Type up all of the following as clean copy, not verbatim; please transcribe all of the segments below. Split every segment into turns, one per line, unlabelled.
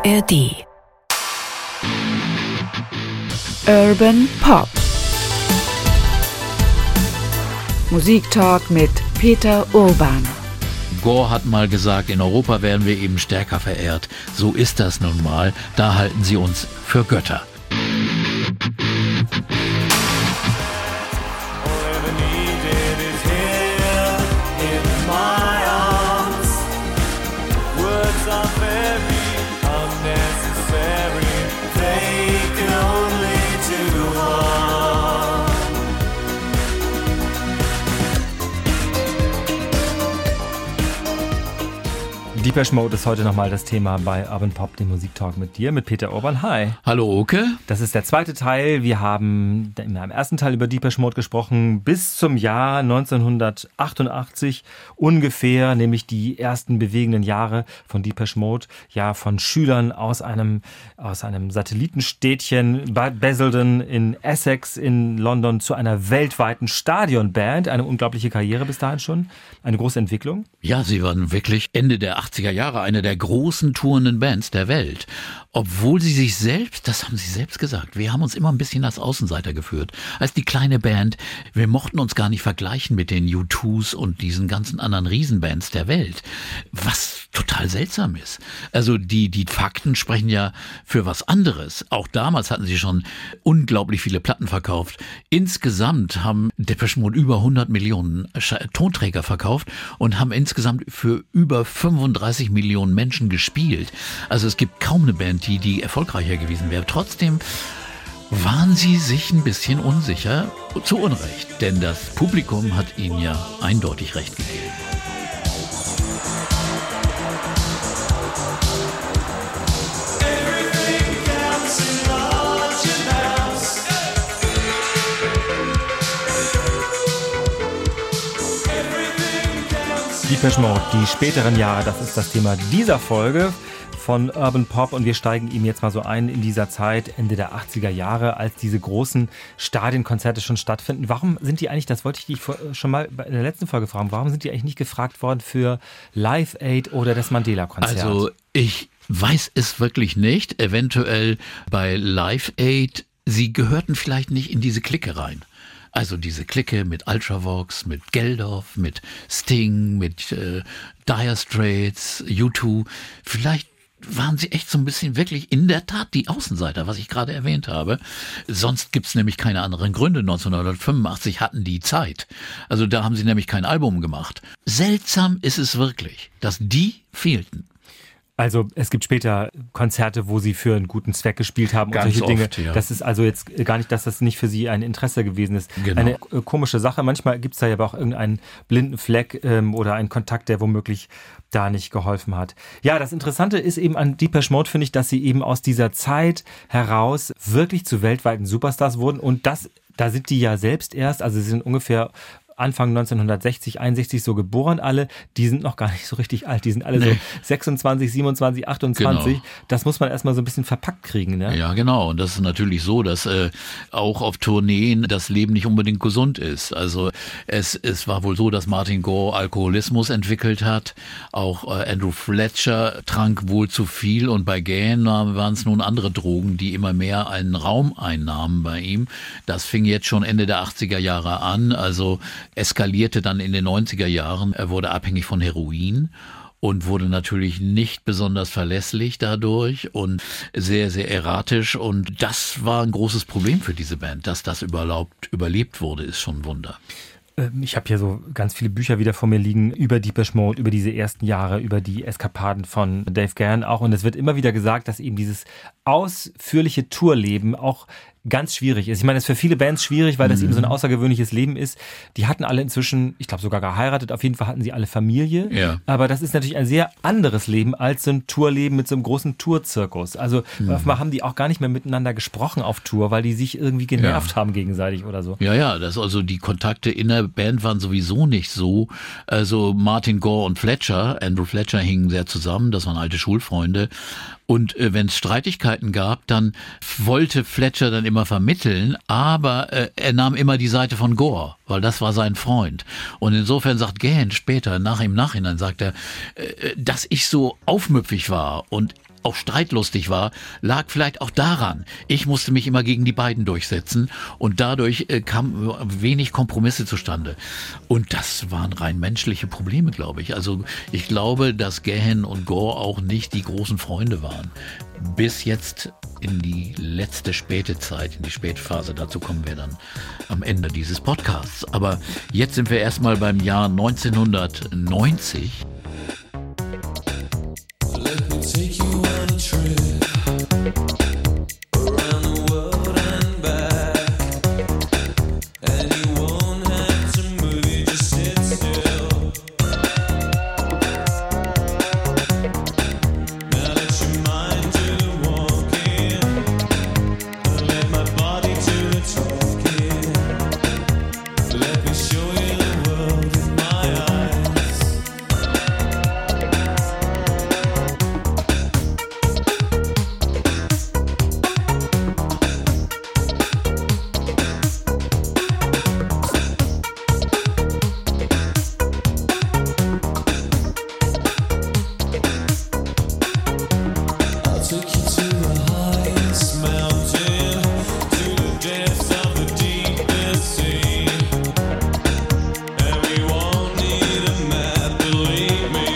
ARD. Urban Pop. Musiktalk mit Peter Urban.
Gore hat mal gesagt, in Europa werden wir eben stärker verehrt. So ist das nun mal. Da halten sie uns für Götter.
Depeche Mode ist heute nochmal das Thema bei Urban Pop, dem Musiktalk mit dir, mit Peter Urban. Hi.
Hallo Oke.
Das ist der zweite Teil. Wir haben im ersten Teil über Depeche Mode gesprochen, bis zum Jahr 1988 ungefähr, nämlich die ersten bewegenden Jahre von Depeche Mode, ja, von Schülern aus einem Satellitenstädtchen Bad Basildon in Essex in London zu einer weltweiten Stadionband. Eine unglaubliche Karriere bis dahin schon, eine große Entwicklung.
Ja, sie waren wirklich Ende der 80er Jahre eine der großen tourenden Bands der Welt. Obwohl sie sich selbst, das haben sie selbst gesagt, wir haben uns immer ein bisschen als Außenseiter geführt. Als die kleine Band, wir mochten uns gar nicht vergleichen mit den U2s und diesen ganzen anderen Riesenbands der Welt. Was total seltsam ist. Also die Fakten sprechen ja für was anderes. Auch damals hatten sie schon unglaublich viele Platten verkauft. Insgesamt haben Depeche Mode über 100 Millionen Tonträger verkauft und haben insgesamt für über 35 Millionen Menschen gespielt. Also es gibt kaum eine Band, die erfolgreicher gewesen wäre. Trotzdem waren sie sich ein bisschen unsicher, zu Unrecht, denn das Publikum hat ihnen ja eindeutig recht gegeben.
Depeche Mode, die späteren Jahre, das ist das Thema dieser Folge von Urban Pop und wir steigen ihm jetzt mal so ein in dieser Zeit, Ende der 80er Jahre, als diese großen Stadionkonzerte schon stattfinden. Warum sind die eigentlich, das wollte ich dich schon mal in der letzten Folge fragen, warum sind die eigentlich nicht gefragt worden für Live Aid oder das Mandela-Konzert?
Also ich weiß es wirklich nicht, eventuell bei Live Aid, sie gehörten vielleicht nicht in diese Clique rein. Also diese Clique mit Ultravox, mit Geldof, mit Sting, mit Dire Straits, U2. Vielleicht waren sie echt so ein bisschen wirklich in der Tat die Außenseiter, was ich gerade erwähnt habe. Sonst gibt's nämlich keine anderen Gründe. 1985 hatten die Zeit. Also da haben sie nämlich kein Album gemacht. Seltsam ist es wirklich, dass die fehlten.
Also es gibt später Konzerte, wo sie für einen guten Zweck gespielt haben und solche Dinge. Ja. Das ist also jetzt gar nicht, dass das nicht für sie ein Interesse gewesen ist. Genau. Eine komische Sache. Manchmal gibt es da ja aber auch irgendeinen blinden Fleck oder einen Kontakt, der womöglich da nicht geholfen hat. Ja, das Interessante ist eben an Depeche Mode, finde ich, dass sie eben aus dieser Zeit heraus wirklich zu weltweiten Superstars wurden. Und da sind die ja selbst erst, also sie sind ungefähr Anfang 1960, 61 so geboren alle, die sind noch gar nicht so richtig alt, die sind alle so 26, 27, 28, genau. Das muss man erstmal so ein bisschen verpackt kriegen, ne?
Ja, genau, und das ist natürlich so, dass auch auf Tourneen das Leben nicht unbedingt gesund ist. Also es war wohl so, dass Martin Gore Alkoholismus entwickelt hat, auch Andrew Fletcher trank wohl zu viel und bei Gahan waren es nun andere Drogen, die immer mehr einen Raum einnahmen bei ihm. Das fing jetzt schon Ende der 80er Jahre an, also eskalierte dann in den 90er Jahren. Er wurde abhängig von Heroin und wurde natürlich nicht besonders verlässlich dadurch und sehr, sehr erratisch. Und das war ein großes Problem für diese Band. Dass das überhaupt überlebt wurde, ist schon ein Wunder.
Ich habe hier so ganz viele Bücher wieder vor mir liegen über Depeche Mode, über diese ersten Jahre, über die Eskapaden von Dave Gahan auch. Und es wird immer wieder gesagt, dass eben dieses ausführliche Tourleben auch ganz schwierig ist. Ich meine, es ist für viele Bands schwierig, weil das eben so ein außergewöhnliches Leben ist. Die hatten alle inzwischen, ich glaube sogar geheiratet, auf jeden Fall hatten sie alle Familie. Ja. Aber das ist natürlich ein sehr anderes Leben als so ein Tourleben mit so einem großen Tourzirkus. Also manchmal haben die auch gar nicht mehr miteinander gesprochen auf Tour, weil die sich irgendwie genervt haben gegenseitig oder so.
Ja, das also die Kontakte in der Band waren sowieso nicht so. Also Martin Gore und Fletcher, Andrew Fletcher hingen sehr zusammen, das waren alte Schulfreunde. Und wenn es Streitigkeiten gab, dann wollte Fletcher dann immer immer vermitteln, aber er nahm immer die Seite von Gore, weil das war sein Freund. Und insofern sagt Gahan später, im Nachhinein sagt er, dass ich so aufmüpfig war und auch streitlustig war, lag vielleicht auch daran. Ich musste mich immer gegen die beiden durchsetzen und dadurch kamen wenig Kompromisse zustande. Und das waren rein menschliche Probleme, glaube ich. Also ich glaube, dass Gahan und Gore auch nicht die großen Freunde waren. Bis jetzt in die letzte späte Zeit, in die Spätphase. Dazu kommen wir dann am Ende dieses Podcasts. Aber jetzt sind wir erstmal beim Jahr 1990.
Let me take you on a trip around the world and back, and you won't have to move, you just sit still. Now let your mind do the walking, let my body do the talking. Let me show you the world with my eyes. I'll take you to the highest mountain, to the depths of the deepest sea. And we won't need a map, believe me.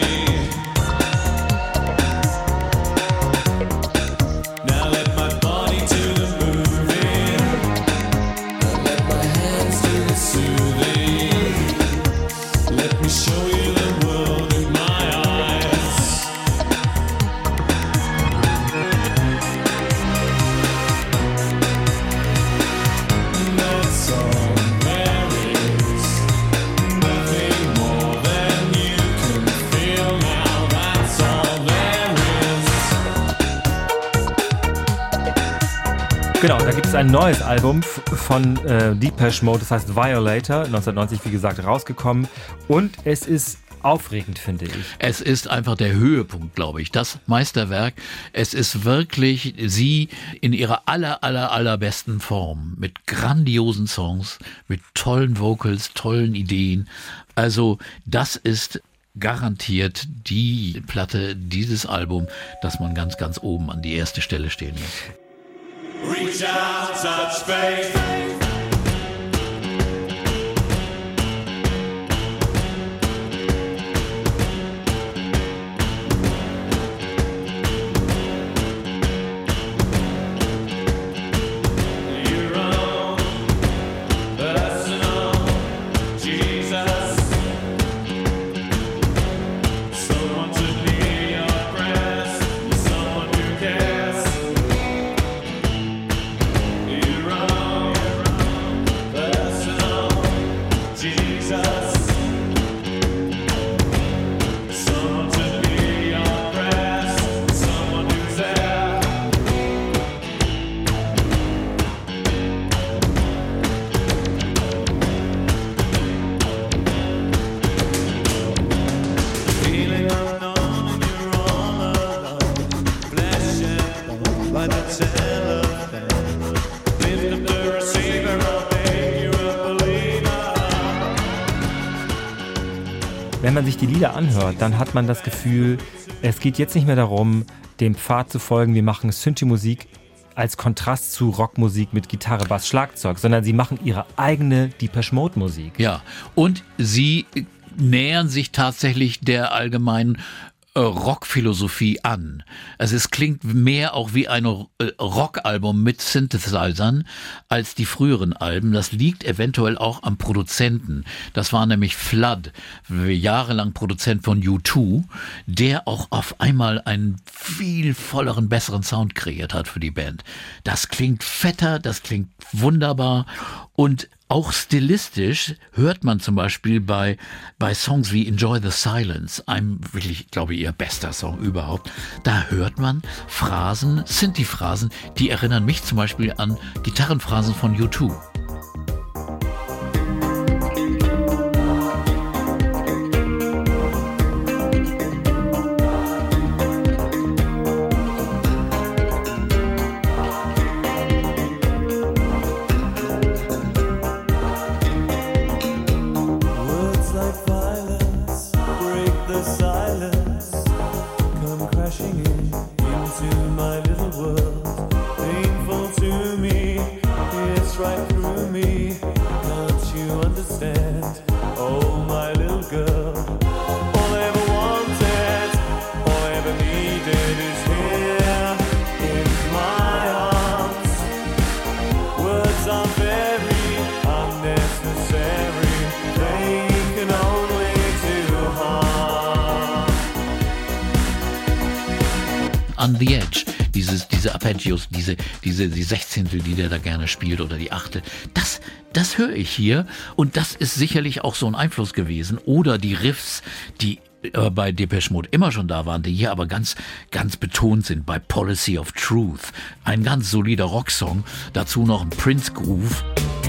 Now let my body do the moving, and let my hands do the soothing. Let me show you the world with my eyes. That's all there is. Nothing more than you can feel now. That's all there is.
Genau, da gibt es ein neues Album von Depeche Mode, das heißt Violator, 1990 wie gesagt rausgekommen und es ist aufregend, finde ich.
Es ist einfach der Höhepunkt, glaube ich, das Meisterwerk. Es ist wirklich sie in ihrer allerbesten Form, mit grandiosen Songs, mit tollen Vocals, tollen Ideen. Also das ist garantiert die Platte, dieses Album, das man ganz, ganz oben an die erste Stelle stehen lässt.
Reach out, touch faith. Your own personal Jesus. Someone to hear your prayers, someone who cares. Your own personal Jesus. Someone to hear your prayers, someone who's there. Feeling unknown and you're all alone. Flesh and bone by the telephone. Lift up the receiver, I'll make you a believer.
Wenn man sich die Lieder anhört, dann hat man das Gefühl, es geht jetzt nicht mehr darum, dem Pfad zu folgen, wir machen Synthi-Musik als Kontrast zu Rockmusik mit Gitarre, Bass, Schlagzeug, sondern sie machen ihre eigene Depeche Mode Musik.
Ja, und sie nähern sich tatsächlich der allgemeinen Rockphilosophie an. Also es klingt mehr auch wie ein Rockalbum mit Synthesizern als die früheren Alben. Das liegt eventuell auch am Produzenten. Das war nämlich Flood, jahrelang Produzent von U2, der auch auf einmal einen viel volleren, besseren Sound kreiert hat für die Band. Das klingt fetter, das klingt wunderbar und auch stilistisch hört man zum Beispiel bei Songs wie Enjoy the Silence, einem wirklich, glaube ich, ihr bester Song überhaupt, da hört man Phrasen, Synthi-Phrasen, die erinnern mich zum Beispiel an Gitarrenphrasen von U2. On the Edge, diese Arpeggios, die Sechzehntel, die der da gerne spielt oder die Achtel, das höre ich hier und das ist sicherlich auch so ein Einfluss gewesen. Oder die Riffs, die bei Depeche Mode immer schon da waren, die hier aber ganz, ganz betont sind bei Policy of Truth. Ein ganz solider Rocksong, dazu noch ein Prince-Groove.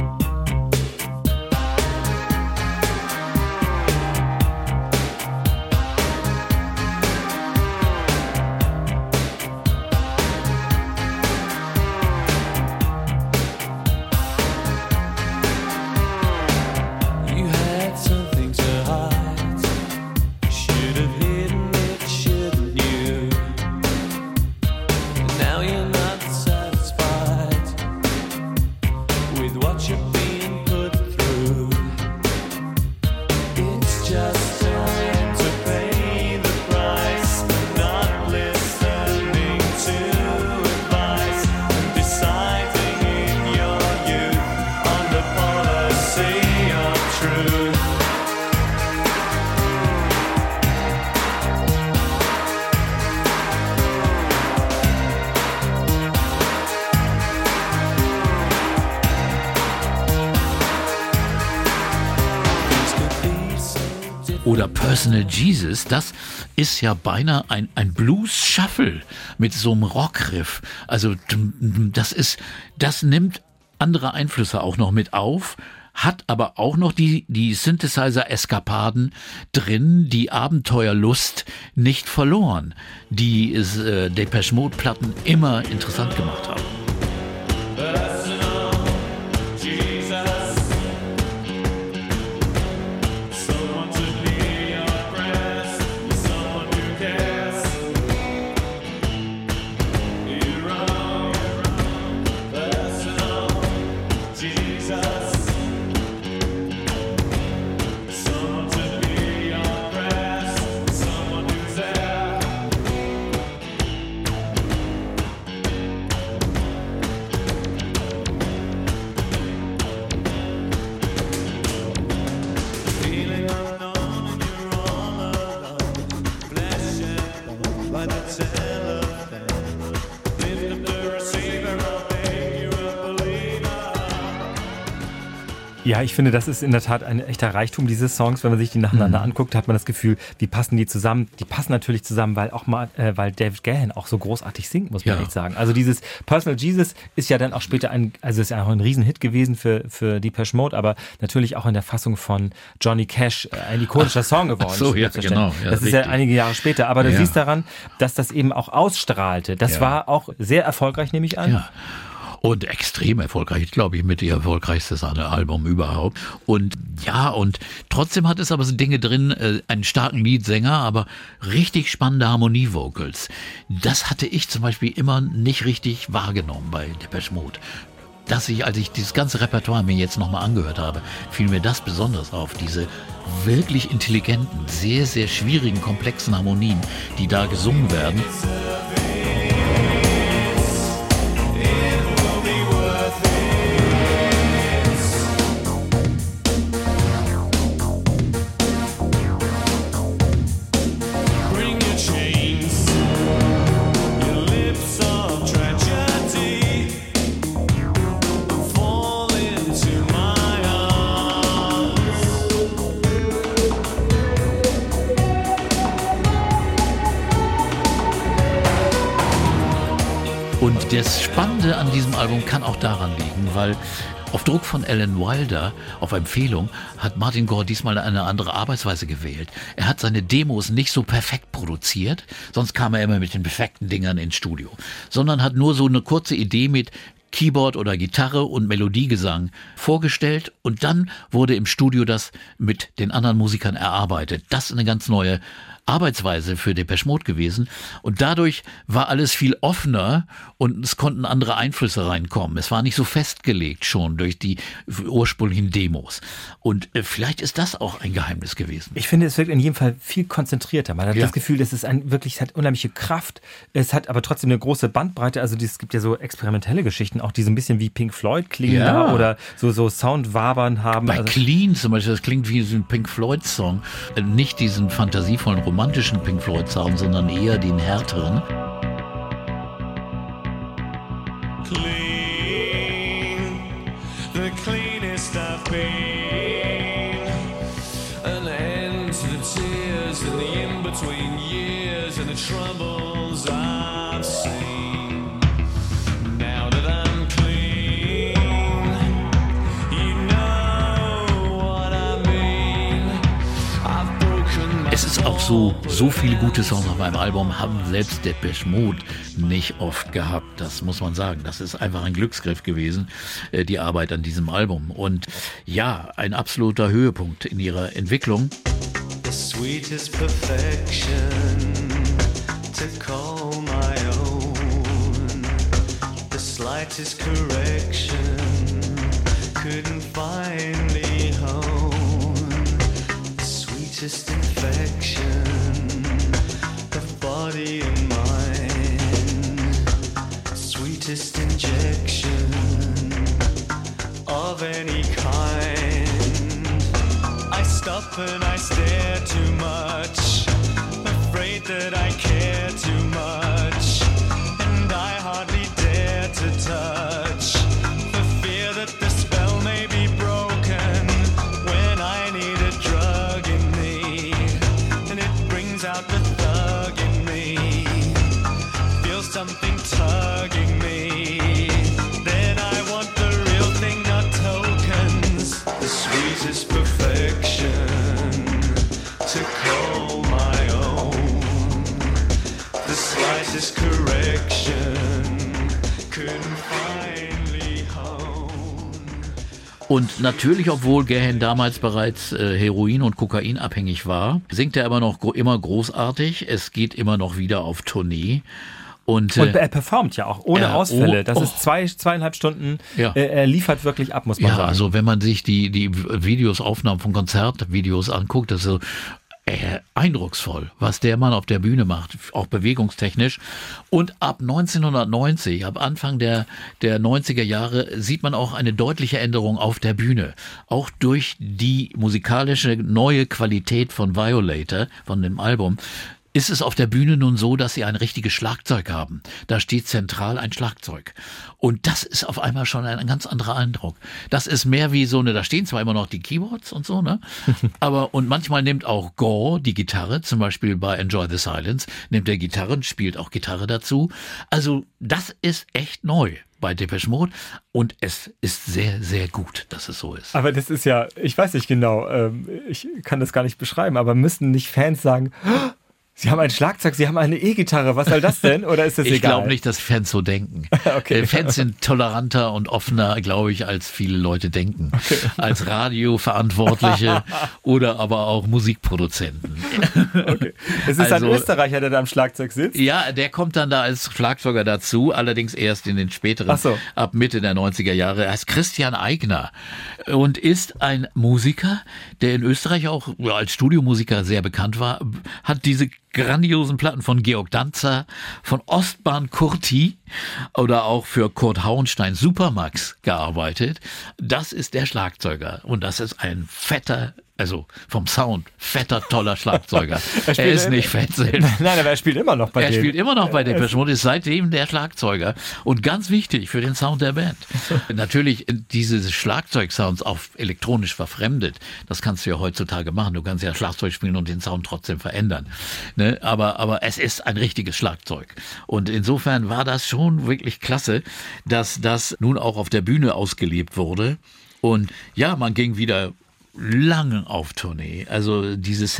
Oder Personal Jesus, das ist ja beinahe ein Blues-Shuffle mit so einem Rockriff. Also das nimmt andere Einflüsse auch noch mit auf, hat aber auch noch die Synthesizer-Eskapaden drin, die Abenteuerlust nicht verloren, die Depeche Mode-Platten immer interessant gemacht haben.
Ja, ich finde, das ist in der Tat ein echter Reichtum, diese Songs. Wenn man sich die nacheinander anguckt, hat man das Gefühl, wie passen die zusammen? Die passen natürlich zusammen, weil David Gahan auch so großartig singt, muss man echt sagen. Also dieses Personal Jesus ist ja dann auch später ist ja auch ein Riesenhit gewesen für Depeche Mode, aber natürlich auch in der Fassung von Johnny Cash ein ikonischer Song geworden.
Ach so, ja, genau. Ja,
das ist ja einige Jahre später. Aber du siehst daran, dass das eben auch ausstrahlte. Das war auch sehr erfolgreich, nehme ich an.
Ja. Und extrem erfolgreich, glaube ich, mit ihr erfolgreichstes Album überhaupt. Und ja, und trotzdem hat es aber so Dinge drin, einen starken Leadsänger, aber richtig spannende Harmonie-Vocals. Das hatte ich zum Beispiel immer nicht richtig wahrgenommen bei Depeche Mode. Als ich dieses ganze Repertoire mir jetzt nochmal angehört habe, fiel mir das besonders auf, diese wirklich intelligenten, sehr, sehr schwierigen, komplexen Harmonien, die da gesungen werden. Und das Spannende an diesem Album kann auch daran liegen, weil auf Druck von Alan Wilder, auf Empfehlung, hat Martin Gore diesmal eine andere Arbeitsweise gewählt. Er hat seine Demos nicht so perfekt produziert, sonst kam er immer mit den perfekten Dingern ins Studio, sondern hat nur so eine kurze Idee mit Keyboard oder Gitarre und Melodiegesang vorgestellt und dann wurde im Studio das mit den anderen Musikern erarbeitet. Das ist eine ganz neue Arbeitsweise für Depeche Mode gewesen und dadurch war alles viel offener und es konnten andere Einflüsse reinkommen. Es war nicht so festgelegt schon durch die ursprünglichen Demos und vielleicht ist das auch ein Geheimnis gewesen.
Ich finde, es wirkt in jedem Fall viel konzentrierter. Man hat das Gefühl, es ist es hat unheimliche Kraft, es hat aber trotzdem eine große Bandbreite, also es gibt ja so experimentelle Geschichten, auch die so ein bisschen wie Pink Floyd klingen da oder so Soundwabern haben.
Bei Clean zum Beispiel, das klingt wie so ein Pink Floyd Song, nicht diesen fantasievollen romantischen Pink Floyd Sound, sondern eher den härteren.
the troubles I've seen. Now that I'm clean, you know what I mean. I've broken my
Es ist auch so viele gute Songs auf einem Album haben selbst Depeche Mode nicht oft gehabt. Das muss man sagen. Das ist einfach ein Glücksgriff gewesen, die Arbeit an diesem Album. Und ja, ein absoluter Höhepunkt in ihrer Entwicklung.
the sweetest perfection to call my own. The slightest correction couldn't finally hone. The sweetest infection of body and mind. Sweetest injection of any kind. I stop and I stare too much, afraid that I care too much, and I hardly dare to touch, for fear that the spell may be broken when I need a drug in me, and it brings out the thug in me, feel something tugging me, then I want the real thing, not tokens, the sweetest perfection to call my own. The slightest correction couldn't finally hone.
Und natürlich, obwohl Gahan damals bereits Heroin- und Kokainabhängig war, singt er aber noch immer großartig. Es geht immer noch wieder auf Tournee. Und
er performt ja auch ohne Ausfälle. Das ist 2,5 Stunden.
Ja.
Er liefert wirklich ab, muss man sagen.
Also wenn man sich die Videos, Aufnahmen von Konzertvideos anguckt, das ist so eindrucksvoll, was der Mann auf der Bühne macht, auch bewegungstechnisch. Und ab 1990, ab Anfang der 90er Jahre, sieht man auch eine deutliche Änderung auf der Bühne. Auch durch die musikalische neue Qualität von Violator, von dem Album, ist es auf der Bühne nun so, dass sie ein richtiges Schlagzeug haben. Da steht zentral ein Schlagzeug. Und das ist auf einmal schon ein ganz anderer Eindruck. Das ist mehr wie so eine, da stehen zwar immer noch die Keyboards und so, ne? Aber, und manchmal nimmt auch Gore die Gitarre, zum Beispiel bei Enjoy the Silence, nimmt er Gitarre und spielt auch Gitarre dazu. Also, das ist echt neu bei Depeche Mode und es ist sehr, sehr gut, dass es so ist.
Aber das ist ja, ich weiß nicht genau, ich kann das gar nicht beschreiben, aber müssten nicht Fans sagen, Sie haben ein Schlagzeug, Sie haben eine E-Gitarre, was soll das denn? Oder ist das egal?
Ich glaube nicht, dass Fans so denken.
Okay.
Fans sind toleranter und offener, glaube ich, als viele Leute denken.
Okay.
Als Radioverantwortliche oder aber auch Musikproduzenten.
Okay. Es ist ein Österreicher, der da am Schlagzeug sitzt?
Ja, der kommt dann da als Schlagzeuger dazu, allerdings erst in den späteren, ab Mitte der 90er Jahre. Er heißt Christian Eigner und ist ein Musiker, der in Österreich auch als Studiomusiker sehr bekannt war, hat diese grandiosen Platten von Georg Danzer, von Ostbahn Kurti oder auch für Kurt Hauenstein Supermax gearbeitet. Das ist der Schlagzeuger und das ist ein fetter, also vom Sound, fetter, toller Schlagzeuger. Er ist nicht fett selbst.
Nein, aber er spielt immer noch bei
Er spielt immer noch bei Depeche Mode, ist seitdem der Schlagzeuger und ganz wichtig für den Sound der Band. Natürlich diese Schlagzeugsounds auch elektronisch verfremdet, das kannst du ja heutzutage machen. Du kannst ja Schlagzeug spielen und den Sound trotzdem verändern. Ne? Aber es ist ein richtiges Schlagzeug. Und insofern war das schon wirklich klasse, dass das nun auch auf der Bühne ausgelebt wurde. Und ja, man ging wieder lange auf Tournee. Also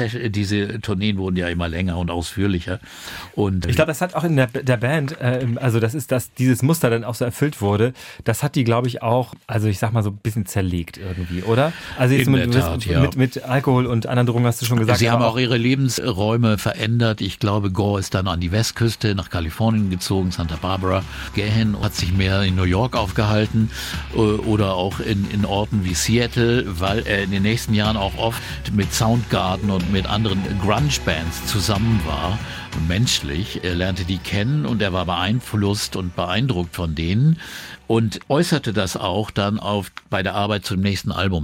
diese Tourneen wurden ja immer länger und ausführlicher. Und
ich glaube, das hat auch in der Band, also dieses Muster dann auch so erfüllt wurde, das hat die, glaube ich, auch, also ich sag mal so ein bisschen zerlegt irgendwie, oder? Also jetzt mit Alkohol und anderen Drogen hast du schon gesagt.
Sie haben auch ihre Lebensräume verändert. Ich glaube, Gore ist dann an die Westküste nach Kalifornien gezogen, Santa Barbara. Gahan hat sich mehr in New York aufgehalten oder auch in Orten wie Seattle, weil er in den nächsten Jahren auch oft mit Soundgarden und mit anderen Grunge-Bands zusammen war, menschlich. Er lernte die kennen und er war beeinflusst und beeindruckt von denen und äußerte das auch dann bei der Arbeit zum nächsten Album.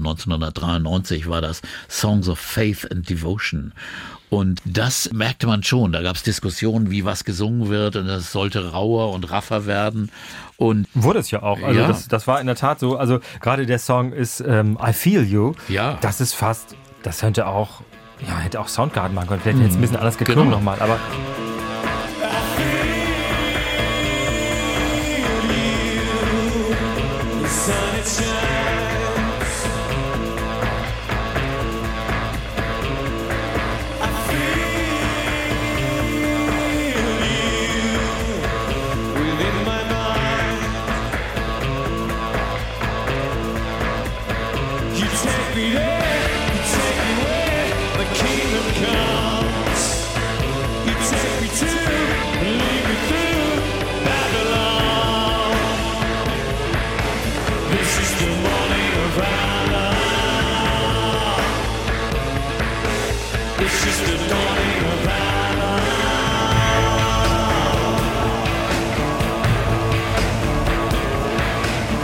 1993 war das Songs of Faith and Devotion. Und das merkte man schon. Da gab es Diskussionen, wie was gesungen wird und das sollte rauer und raffer werden. Und
wurde es ja auch. Also ja. Das war in der Tat so. Also gerade der Song ist I Feel You.
Ja.
Das ist fast, das könnte auch, ja, hätte auch Soundgarden machen können. Vielleicht hätte es ein bisschen anders geklungen nochmal. Aber
sun it shines. I feel you within my mind. You take me there, you take me where the kingdom comes. You take me to and lead me through Babylon. This is the morning of valor. It's just the dawning of valor. I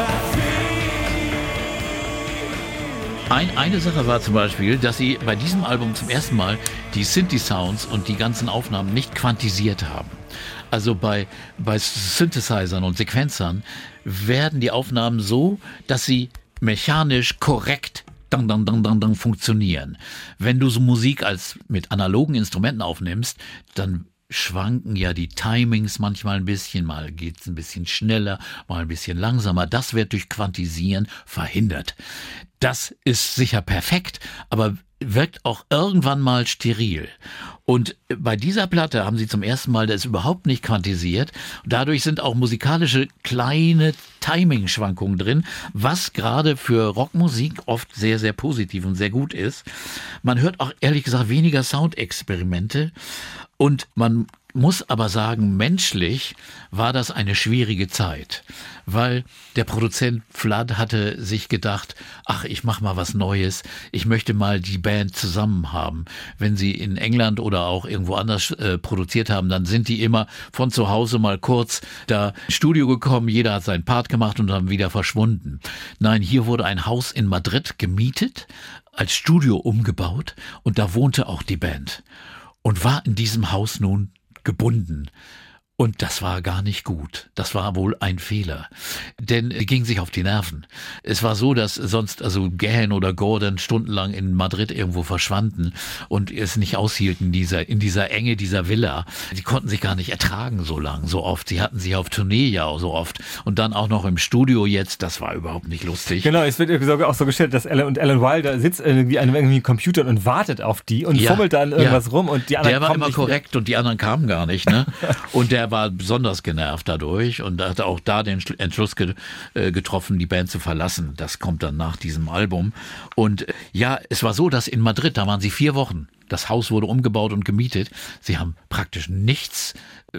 feel
Eine Sache war zum Beispiel, dass sie bei diesem Album zum ersten Mal die Synthi-Sounds und die ganzen Aufnahmen nicht quantisiert haben. Also bei Synthesizern und Sequenzern werden die Aufnahmen so, dass sie mechanisch korrekt funktionieren. Wenn du so Musik als mit analogen Instrumenten aufnimmst, dann schwanken ja die Timings manchmal ein bisschen, mal geht's ein bisschen schneller, mal ein bisschen langsamer. Das wird durch Quantisieren verhindert. Das ist sicher perfekt, aber wirkt auch irgendwann mal steril. Und bei dieser Platte haben sie zum ersten Mal das überhaupt nicht quantisiert. Dadurch sind auch musikalische kleine Timing-Schwankungen drin, was gerade für Rockmusik oft sehr, sehr positiv und sehr gut ist. Man hört auch ehrlich gesagt weniger Soundexperimente und man muss aber sagen, menschlich war das eine schwierige Zeit, weil der Produzent Flood hatte sich gedacht, ach, ich mach mal was Neues, ich möchte mal die Band zusammen haben. Wenn sie in England oder auch irgendwo anders produziert haben, dann sind die immer von zu Hause mal kurz da ins Studio gekommen, jeder hat seinen Part gemacht und dann wieder verschwunden. Nein, hier wurde ein Haus in Madrid gemietet, als Studio umgebaut und da wohnte auch die Band und war in diesem Haus nun gebunden. Und das war gar nicht gut. Das war wohl ein Fehler. Denn die gingen sich auf die Nerven. Es war so, dass sonst also Gahan oder Gordon stundenlang in Madrid irgendwo verschwanden und es nicht aushielten in dieser Enge dieser Villa. Die konnten sich gar nicht ertragen so lang, so oft. Sie hatten sich auf Tournee ja auch so oft. Und dann auch noch im Studio jetzt, das war überhaupt nicht lustig.
Genau, es wird auch so gestellt, dass Alan Wilder sitzt irgendwie an einem Computer und wartet auf die und fummelt dann irgendwas rum und die anderen
der war
kommen
immer
nicht
korrekt und die anderen kamen gar nicht, ne? Und der war besonders genervt dadurch und hatte auch da den Entschluss getroffen, die Band zu verlassen. Das kommt dann nach diesem Album. Und ja, es war so, dass in Madrid, da waren sie 4 Wochen. Das Haus wurde umgebaut und gemietet. Sie haben praktisch nichts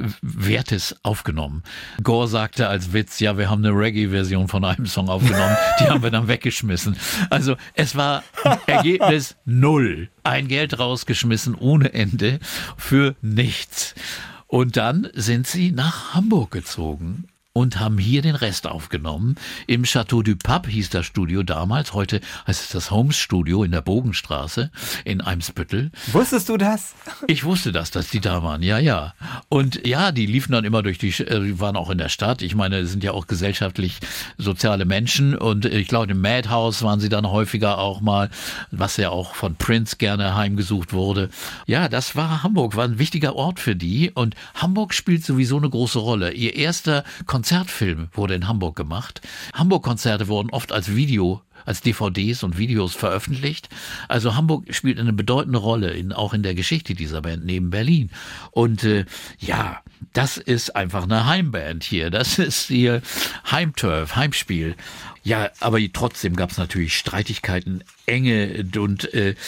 Wertes aufgenommen. Gore sagte als Witz, ja, wir haben eine Reggae-Version von einem Song aufgenommen, die haben wir dann weggeschmissen. Also es war Ergebnis 0. Ein Geld rausgeschmissen ohne Ende für nichts. Und dann sind sie nach Hamburg gezogen und haben hier den Rest aufgenommen. Im Château du Pape hieß das Studio damals. Heute heißt es das Holmes Studio in der Bogenstraße in Eimsbüttel.
Wusstest du das?
Ich wusste das, dass die da waren, ja. Und ja, die liefen dann immer die waren auch in der Stadt. Ich meine, sind ja auch gesellschaftlich soziale Menschen. Und ich glaube, im Madhouse waren sie dann häufiger auch mal, was ja auch von Prince gerne heimgesucht wurde. Ja, das war Hamburg, war ein wichtiger Ort für die. Und Hamburg spielt sowieso eine große Rolle. Ihr erster Konzertfilm wurde in Hamburg gemacht. Hamburg-Konzerte wurden oft als DVDs und Videos veröffentlicht. Also Hamburg spielt eine bedeutende Rolle, auch in der Geschichte dieser Band neben Berlin. Und ja, das ist einfach eine Heimband hier. Das ist hier Heimturf, Heimspiel. Ja, aber trotzdem gab es natürlich Streitigkeiten, Enge und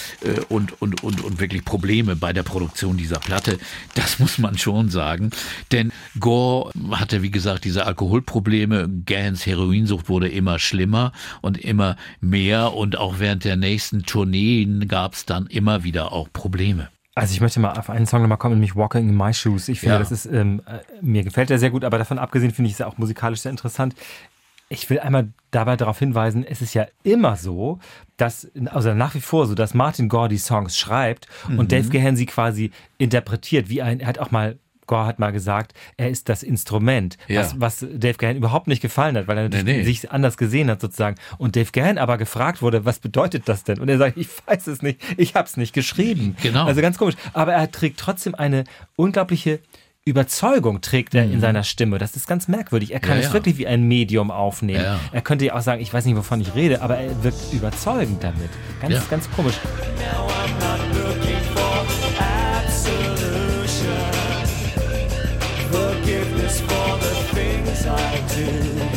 wirklich Probleme bei der Produktion dieser Platte. Das muss man schon sagen. Denn Gore hatte, wie gesagt, diese Alkoholprobleme. Gahans Heroinsucht wurde immer schlimmer und immer mehr. Und auch während der nächsten Tourneen gab es dann immer wieder auch Probleme.
Also ich möchte mal auf einen Song nochmal kommen, nämlich Walking in My Shoes. Ich finde, das ist, mir gefällt der sehr gut, aber davon abgesehen finde ich es auch musikalisch sehr interessant. Ich will einmal dabei darauf hinweisen, es ist ja immer so, dass, also nach wie vor so, dass Martin Gore die Songs schreibt und Dave Gahan sie quasi interpretiert, Gore hat mal gesagt, er ist das Instrument, was Dave Gahan überhaupt nicht gefallen hat, weil er sich anders gesehen hat sozusagen. Und Dave Gahan aber gefragt wurde, was bedeutet das denn? Und er sagt, ich weiß es nicht, ich habe es nicht geschrieben.
Genau.
Also ganz komisch. Aber er trägt trotzdem eine unglaubliche Überzeugung trägt er in seiner Stimme. Das ist ganz merkwürdig. Er kann es wirklich wie ein Medium aufnehmen. Ja. Er könnte ja auch sagen, ich weiß nicht, wovon ich rede, aber er wirkt überzeugend damit. Ganz komisch.
Now I'm not looking for absolution, forgiveness for the things I do.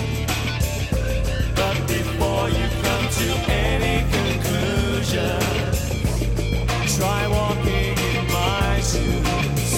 But before you come to any conclusion, try walking in my shoes.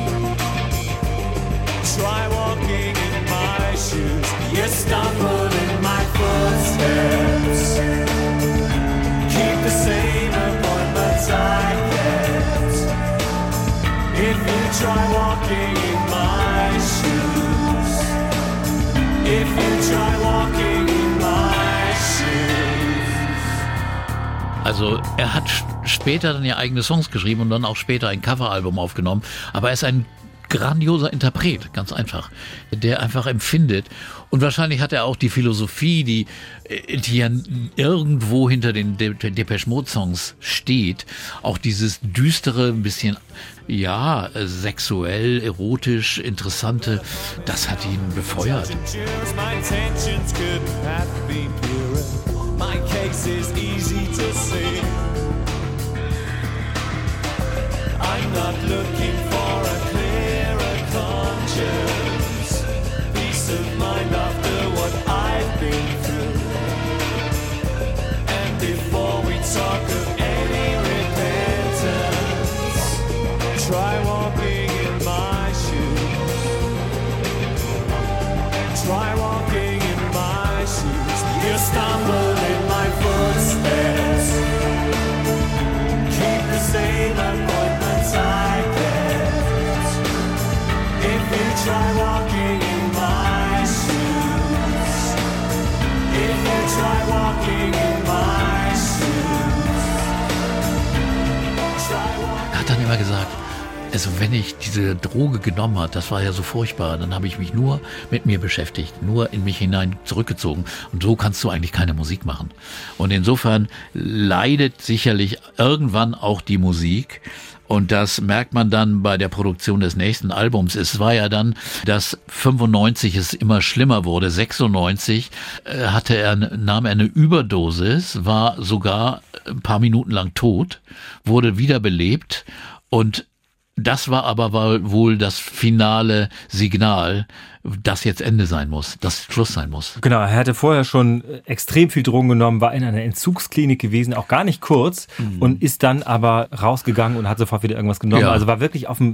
Try walking in my shoes. You stumble in my footsteps. Keep the same appointments I kept. If you try walking in my shoes. If you try walking in my shoes.
Also er hat später dann ja eigene Songs geschrieben und dann auch später ein Coveralbum aufgenommen. Aber er ist ein grandioser Interpret, ganz einfach, der einfach empfindet. Und wahrscheinlich hat er auch die Philosophie, die ja irgendwo hinter den Depeche Mode Songs steht, auch dieses düstere, ein bisschen, ja, sexuell, erotisch, interessante, das hat ihn befeuert.
I'm not looking for a clearer conscience, peace of mind after what I've been through. And before we talk of any repentance, try walking in my shoes. Try walking in my shoes. You stumble in my footsteps. Keep the same appointments I kept. If you try walking in my shoes. If you try walking in my shoes.
Er hat dann immer gesagt, also wenn ich diese Droge genommen habe, das war ja so furchtbar, dann habe ich mich nur mit mir beschäftigt, nur in mich hinein zurückgezogen. Und so kannst du eigentlich keine Musik machen. Und insofern leidet sicherlich irgendwann auch die Musik. Und das merkt man dann bei der Produktion des nächsten Albums. Es war ja dann, dass 95 es immer schlimmer wurde. 96 nahm er eine Überdosis, war sogar ein paar Minuten lang tot, wurde wiederbelebt und das war aber wohl das finale Signal, dass jetzt Ende sein muss, dass Schluss sein muss.
Genau, er hatte vorher schon extrem viel Drogen genommen, war in einer Entzugsklinik gewesen, auch gar nicht kurz, und ist dann aber rausgegangen und hat sofort wieder irgendwas genommen. Ja. Also war wirklich auf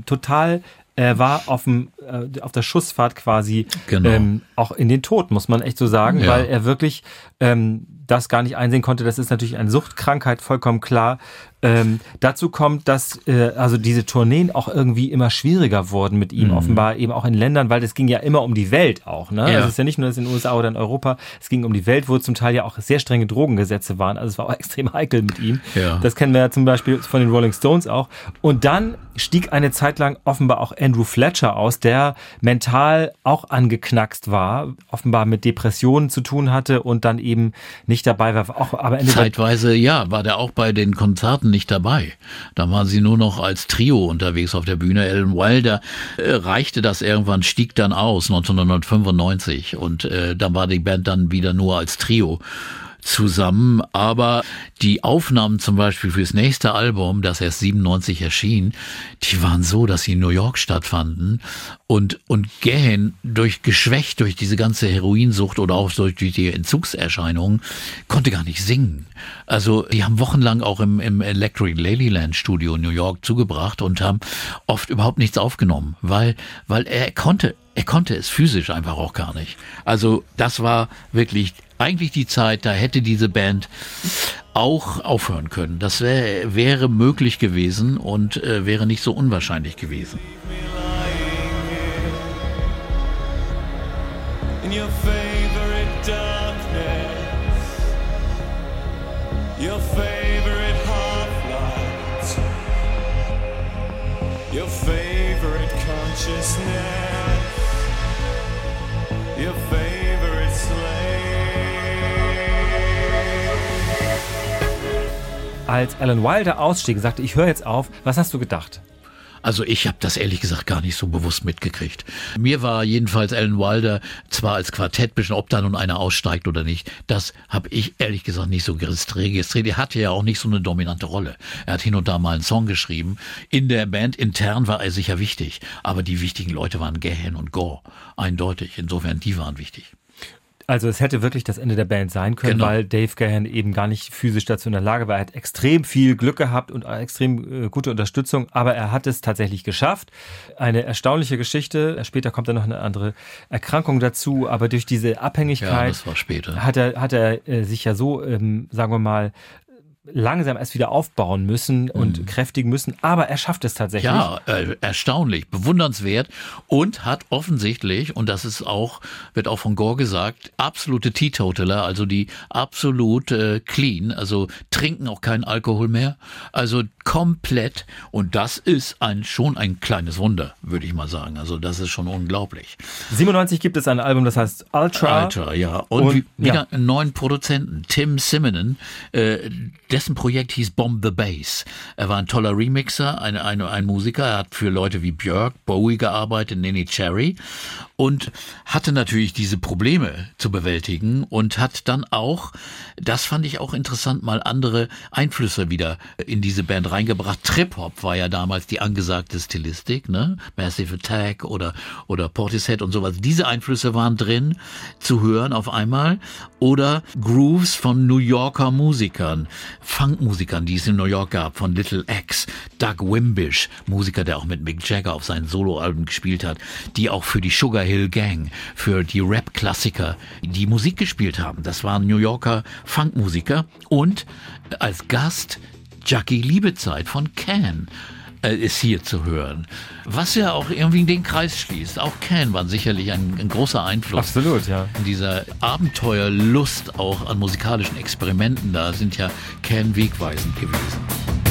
der Schussfahrt quasi, genau. Auch in den Tod, muss man echt so sagen, weil er wirklich das gar nicht einsehen konnte. Das ist natürlich eine Suchtkrankheit, vollkommen klar. Dazu kommt, dass also diese Tourneen auch irgendwie immer schwieriger wurden mit ihm, offenbar eben auch in Ländern, weil das ging ja immer um die Welt auch. Ne? Ja. Also es ist ja nicht nur das in den USA oder in Europa, es ging um die Welt, wo zum Teil ja auch sehr strenge Drogengesetze waren. Also es war auch extrem heikel mit ihm. Ja. Das kennen wir ja zum Beispiel von den Rolling Stones auch. Und dann stieg eine Zeit lang offenbar auch Andrew Fletcher aus, der mental auch angeknackst war, offenbar mit Depressionen zu tun hatte und dann eben nicht dabei war. Aber
zeitweise, war der auch bei den Konzerten nicht dabei. Da waren sie nur noch als Trio unterwegs auf der Bühne. Alan Wilder reichte das irgendwann, stieg dann aus 1995 und dann war die Band dann wieder nur als Trio zusammen, aber die Aufnahmen zum Beispiel fürs nächste Album, das erst 97 erschien, die waren so, dass sie in New York stattfanden und Gahan geschwächt durch diese ganze Heroinsucht oder auch durch die Entzugserscheinungen, konnte gar nicht singen. Also die haben wochenlang auch im Electric Ladyland Studio in New York zugebracht und haben oft überhaupt nichts aufgenommen, weil er konnte es physisch einfach auch gar nicht. Also das war wirklich eigentlich die Zeit, da hätte diese Band auch aufhören können. Das wäre möglich gewesen und wäre nicht so unwahrscheinlich gewesen.
In your favorite darkness, your favorite half-light, your favorite consciousness, your favorite slave.
Als Alan Wilder ausstieg und sagte, ich höre jetzt auf, was hast du gedacht?
Also ich habe das ehrlich gesagt gar nicht so bewusst mitgekriegt. Mir war jedenfalls Alan Wilder zwar als Quartett bisschen, ob da nun einer aussteigt oder nicht, das habe ich ehrlich gesagt nicht so registriert. Er hatte ja auch nicht so eine dominante Rolle. Er hat hin und da mal einen Song geschrieben. In der Band intern war er sicher wichtig, aber die wichtigen Leute waren Gahan und Gore, eindeutig. Insofern, die waren wichtig.
Also es hätte wirklich das Ende der Band sein können,
Genau.
weil Dave Gahan eben gar nicht physisch dazu in der Lage war. Er hat extrem viel Glück gehabt und extrem gute Unterstützung, aber er hat es tatsächlich geschafft. Eine erstaunliche Geschichte. Später kommt dann noch eine andere Erkrankung dazu, aber durch diese Abhängigkeit
das war später.
hat er sich ja so, sagen wir mal, langsam erst wieder aufbauen müssen und kräftigen müssen, aber er schafft es tatsächlich.
Ja, erstaunlich, bewundernswert und hat offensichtlich, und das ist auch, wird auch von Gore gesagt, absolute Teetotaler, also die absolut clean, also trinken auch keinen Alkohol mehr, also komplett, und das ist schon ein kleines Wunder, würde ich mal sagen, also das ist schon unglaublich.
97 gibt es ein Album, das heißt Ultra.
Ultra, ja, und wieder einen neuen Produzenten, Tim Simonon, dessen Projekt hieß Bomb the Bass. Er war ein toller Remixer, ein Musiker. Er hat für Leute wie Björk, Bowie gearbeitet, Neneh Cherry und hatte natürlich diese Probleme zu bewältigen und hat dann auch, das fand ich auch interessant, mal andere Einflüsse wieder in diese Band reingebracht. Trip-Hop war ja damals die angesagte Stilistik, ne? Massive Attack oder Portishead und sowas. Diese Einflüsse waren drin zu hören auf einmal. Oder Grooves von New Yorker Musikern, Funkmusikern, die es in New York gab, von Little X, Doug Wimbish, Musiker, der auch mit Mick Jagger auf seinen Soloalben gespielt hat, die auch für die Sugar Hill Gang, für die Rap-Klassiker, die Musik gespielt haben. Das waren New Yorker Funkmusiker und als Gast Jackie Liebezeit von Can ist hier zu hören. Was ja auch irgendwie den Kreis schließt. Auch Can war sicherlich ein großer Einfluss.
Absolut, ja.
In dieser Abenteuerlust auch an musikalischen Experimenten, da sind ja Can wegweisend gewesen.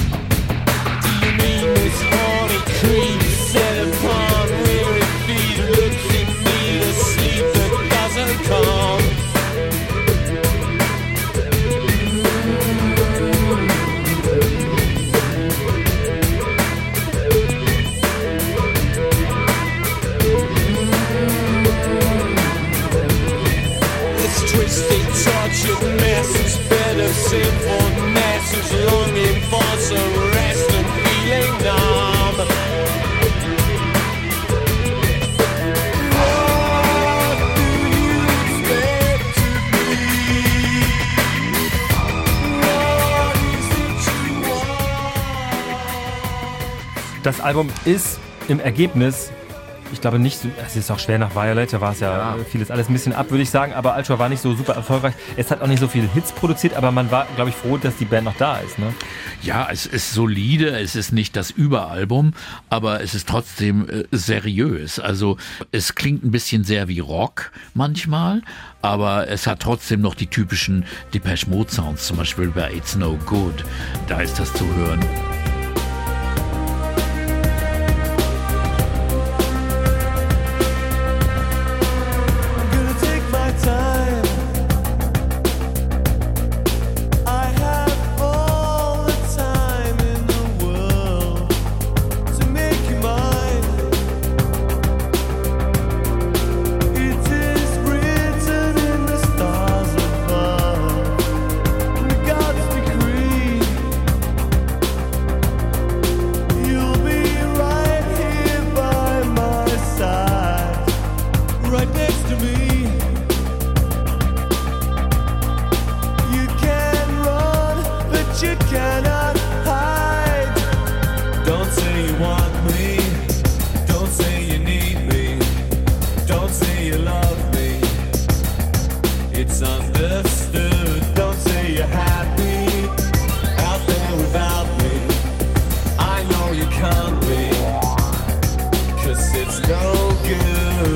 Das Album ist im Ergebnis, ich glaube nicht, es ist auch schwer nach Violet, da war es ja vieles alles ein bisschen ab, würde ich sagen, aber Ultra war nicht so super erfolgreich. Es hat auch nicht so viele Hits produziert, aber man war, glaube ich, froh, dass die Band noch da ist, ne?
Ja, es ist solide, es ist nicht das Überalbum, aber es ist trotzdem seriös. Also es klingt ein bisschen sehr wie Rock manchmal, aber es hat trotzdem noch die typischen Depeche Mode Sounds, zum Beispiel bei It's No Good, da ist das zu hören.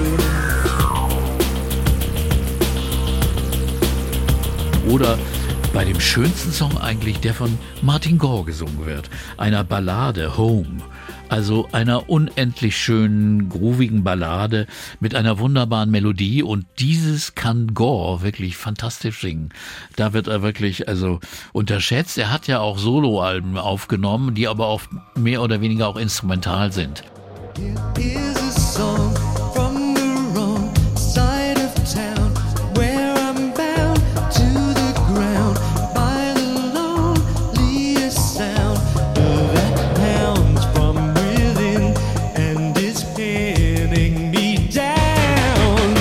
Oder Bei dem schönsten Song eigentlich, der von Martin Gore gesungen wird, einer Ballade, Home. Also einer unendlich schönen, groovigen Ballade mit einer wunderbaren Melodie, und dieses kann Gore wirklich fantastisch singen. Da wird er wirklich unterschätzt. Er hat ja auch Soloalben aufgenommen, die aber oft mehr oder weniger auch instrumental sind.
Here's a song from the wrong side of town, where I'm bound to the ground by the loneliest sound that pounds from within and is pinning me down.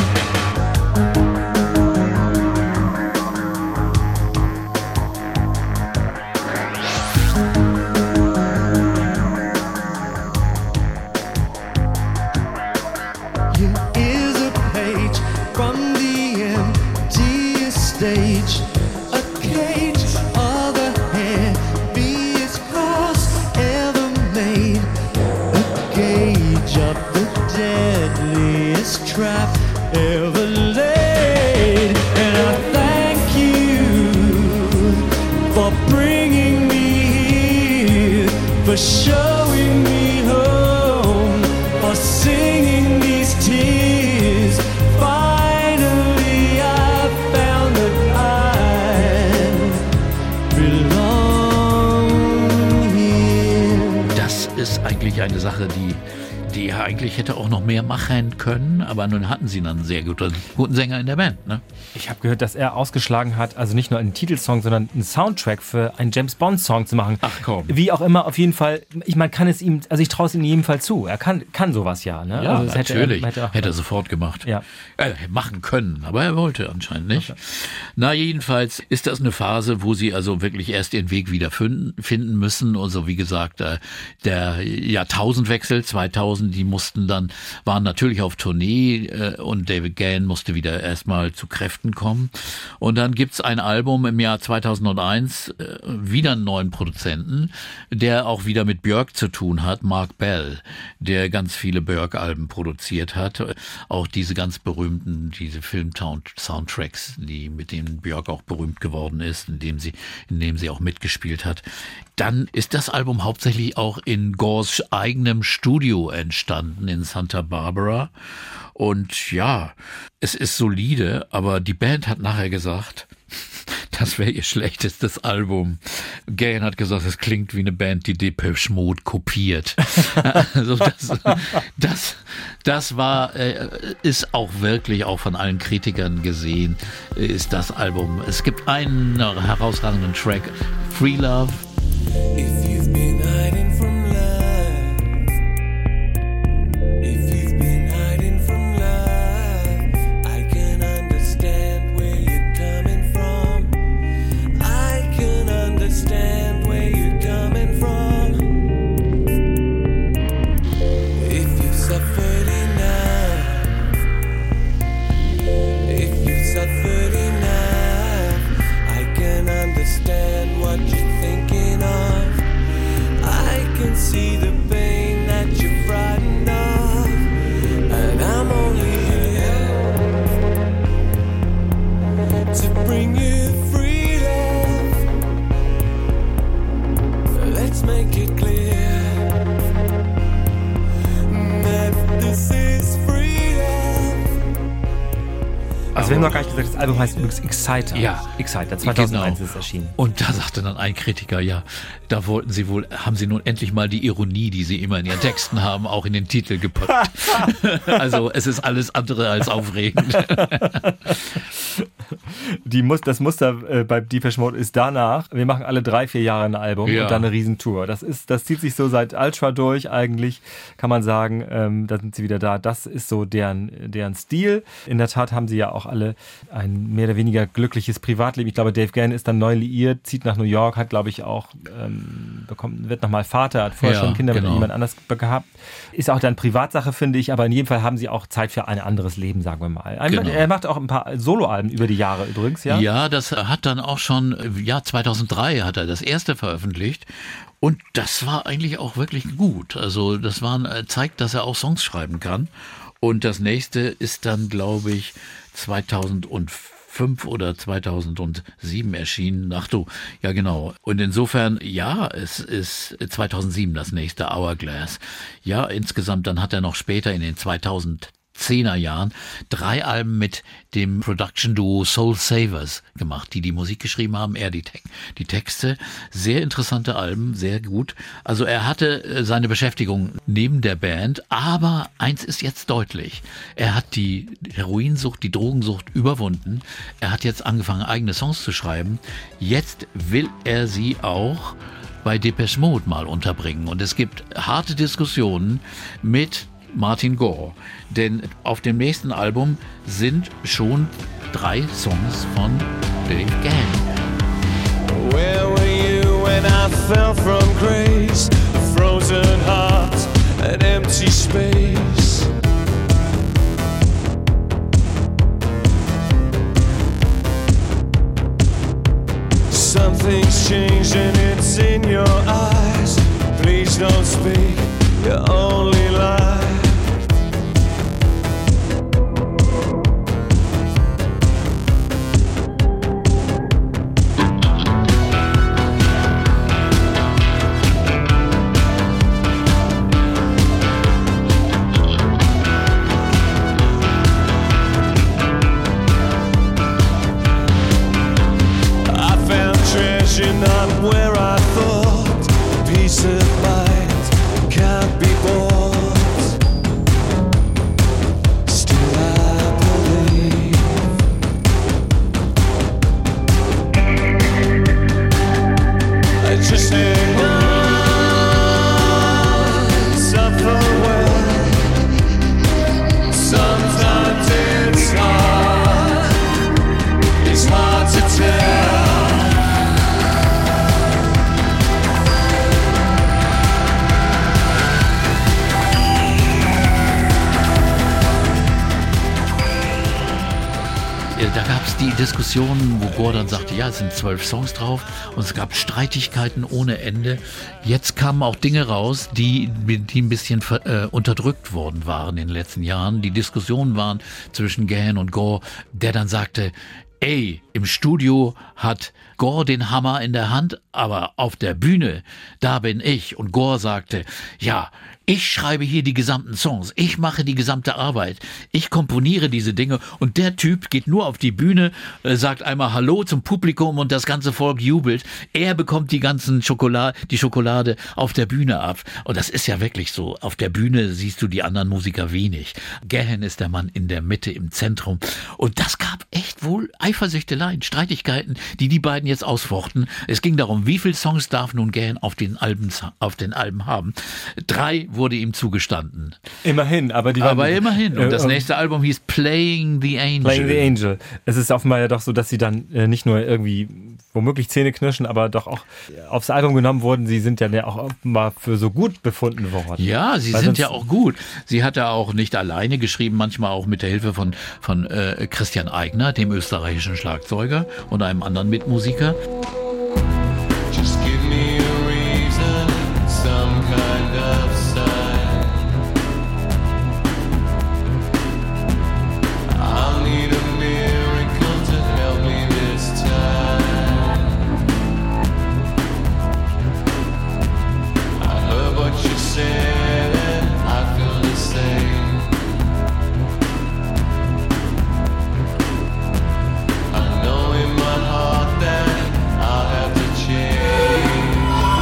Here is a page from the emptiest stage, a cage of the heaviest cross ever made, a cage of the deadliest trap ever laid. And I thank you for bringing me here, for showing me home, for singing these tears. Finally I found that I belong here.
Das ist eigentlich eine Sache, die eigentlich hätte auch noch mehr machen können, aber nun hatten sie dann einen sehr guten Sänger in der Band, ne?
Ich habe gehört, dass er ausgeschlagen hat, also nicht nur einen Titelsong, sondern einen Soundtrack für einen James-Bond-Song zu machen.
Ach komm.
Wie auch immer, auf jeden Fall, ich traue es ihm in jedem Fall zu. Er kann sowas ja, ne?
Ja,
Also das
natürlich.
Hätte
er sofort gemacht.
Ja.
Machen können, aber er wollte anscheinend nicht.
Okay.
Na, jedenfalls ist das eine Phase, wo sie also wirklich erst ihren Weg wieder finden müssen. Also wie gesagt, der Jahrtausendwechsel 2000, die waren natürlich auf Tournee, und David Gahan musste wieder erstmal zu Kräften kommen. Und dann gibt's ein Album im Jahr 2001, wieder einen neuen Produzenten, der auch wieder mit Björk zu tun hat, Mark Bell, der ganz viele Björk-Alben produziert hat. Auch diese ganz berühmten, diese Film-Soundtracks, mit denen Björk auch berühmt geworden ist, in dem sie auch mitgespielt hat. Dann ist das Album hauptsächlich auch in Gores eigenem Studio entstanden in Santa Barbara. Und ja, es ist solide, aber die Band hat nachher gesagt, das wäre ihr schlechtestes Album. Gahan hat gesagt, es klingt wie eine Band, die Depeche Mode kopiert. Also das ist auch wirklich auch von allen Kritikern gesehen, ist das Album. Es gibt einen herausragenden Track, Free Love.
If you've been hiding from love, if you've been hiding from love, I can understand where you're coming from. I can understand where you're coming from. If you've suffered enough, if you've suffered enough, I can understand what you're thinking of. I can see the pain that you're frightened of, and I'm only here to bring you freedom. Let's make it clear that this is freedom.
Also wir haben noch gar nicht gesagt, das Album heißt übrigens Exciter.
Ja.
Exciter, 2001
Genau.
ist erschienen.
Und da sagte dann ein Kritiker, ja, da haben sie nun endlich mal die Ironie, die sie immer in ihren Texten haben, auch in den Titel gepackt. Also es ist alles andere als aufregend.
Das Muster bei Depeche Mode ist danach, wir machen alle 3-4 Jahre ein Album
Ja.
und dann eine Riesentour. Das zieht sich so seit Ultra durch eigentlich, kann man sagen, da sind sie wieder da. Das ist so deren Stil. In der Tat haben sie ja auch alle ein mehr oder weniger glückliches Privatleben. Ich glaube, Dave Gahan ist dann neu liiert, zieht nach New York, hat, glaube ich, auch wird nochmal Vater, hat vorher schon Kinder mit jemand anders gehabt. Ist auch dann Privatsache, finde ich, aber in jedem Fall haben sie auch Zeit für ein anderes Leben, sagen wir mal. Er macht auch ein paar Soloalben über die Jahre übrigens, ja?
Ja, das hat dann auch schon, 2003 hat er das erste veröffentlicht. Und das war eigentlich auch wirklich gut. Also das zeigt, dass er auch Songs schreiben kann. Und das nächste ist dann, glaube ich, 2004 2005 oder 2007 erschienen. Ach du, ja genau. Und insofern, ja, es ist 2007 das nächste Hourglass. Ja, insgesamt, dann hat er noch später in den 2010er Jahren 3 Alben mit dem Production-Duo Soul Savers gemacht, die Musik geschrieben haben, er die Texte. Sehr interessante Alben, sehr gut. Also er hatte seine Beschäftigung neben der Band, aber eins ist jetzt deutlich. Er hat die Heroinsucht, die Drogensucht überwunden. Er hat jetzt angefangen, eigene Songs zu schreiben. Jetzt will er sie auch bei Depeche Mode mal unterbringen. Und es gibt harte Diskussionen mit Martin Gore, denn auf dem nächsten Album sind schon 3 Songs von Dave Gahan.
Where were you when I fell from grace? A frozen heart, an empty space. Something's changed and it's in your eyes. Please don't speak, you only lie. Not where I thought. Peace of mind can't be bought. Still I believe. I just hang on, suffer well. Sometimes it's hard to tell.
Da gab es die Diskussion, wo Gore dann sagte, ja, es sind 12 Songs drauf und es gab Streitigkeiten ohne Ende. Jetzt kamen auch Dinge raus, die ein bisschen unterdrückt worden waren in den letzten Jahren. Die Diskussionen waren zwischen Gahan und Gore, der dann sagte, ey, im Studio hat Gore den Hammer in der Hand, aber auf der Bühne, da bin ich. Und Gore sagte, ja, ich schreibe hier die gesamten Songs, ich mache die gesamte Arbeit, ich komponiere diese Dinge und der Typ geht nur auf die Bühne, sagt einmal Hallo zum Publikum und das ganze Volk jubelt. Er bekommt die Schokolade auf der Bühne ab. Und das ist ja wirklich so. Auf der Bühne siehst du die anderen Musiker wenig. Gahan ist der Mann in der Mitte, im Zentrum. Und das gab echt wohl Eifersüchteleien, Streitigkeiten, die beiden jetzt ausfochten. Es ging darum, wie viele Songs darf nun Gahan auf den Alben haben. 3 wurde ihm zugestanden.
Immerhin, aber
immerhin. Und das nächste Album hieß Playing the Angel.
Playing the Angel. Es ist offenbar ja doch so, dass sie dann nicht nur irgendwie womöglich Zähne knirschen, aber doch auch aufs Album genommen wurden. Sie sind ja auch offenbar für so gut befunden worden.
Ja, sie sind ja auch gut. Sie hat ja auch nicht alleine geschrieben, manchmal auch mit der Hilfe von Christian Eigner, dem österreichischen Schlagzeuger und einem anderen Mitmusiker.
Just give me a reason, some kind of sign. I'll need a miracle to help me this time. I heard what you said and I feel the same. I know in my heart that I'll have to change.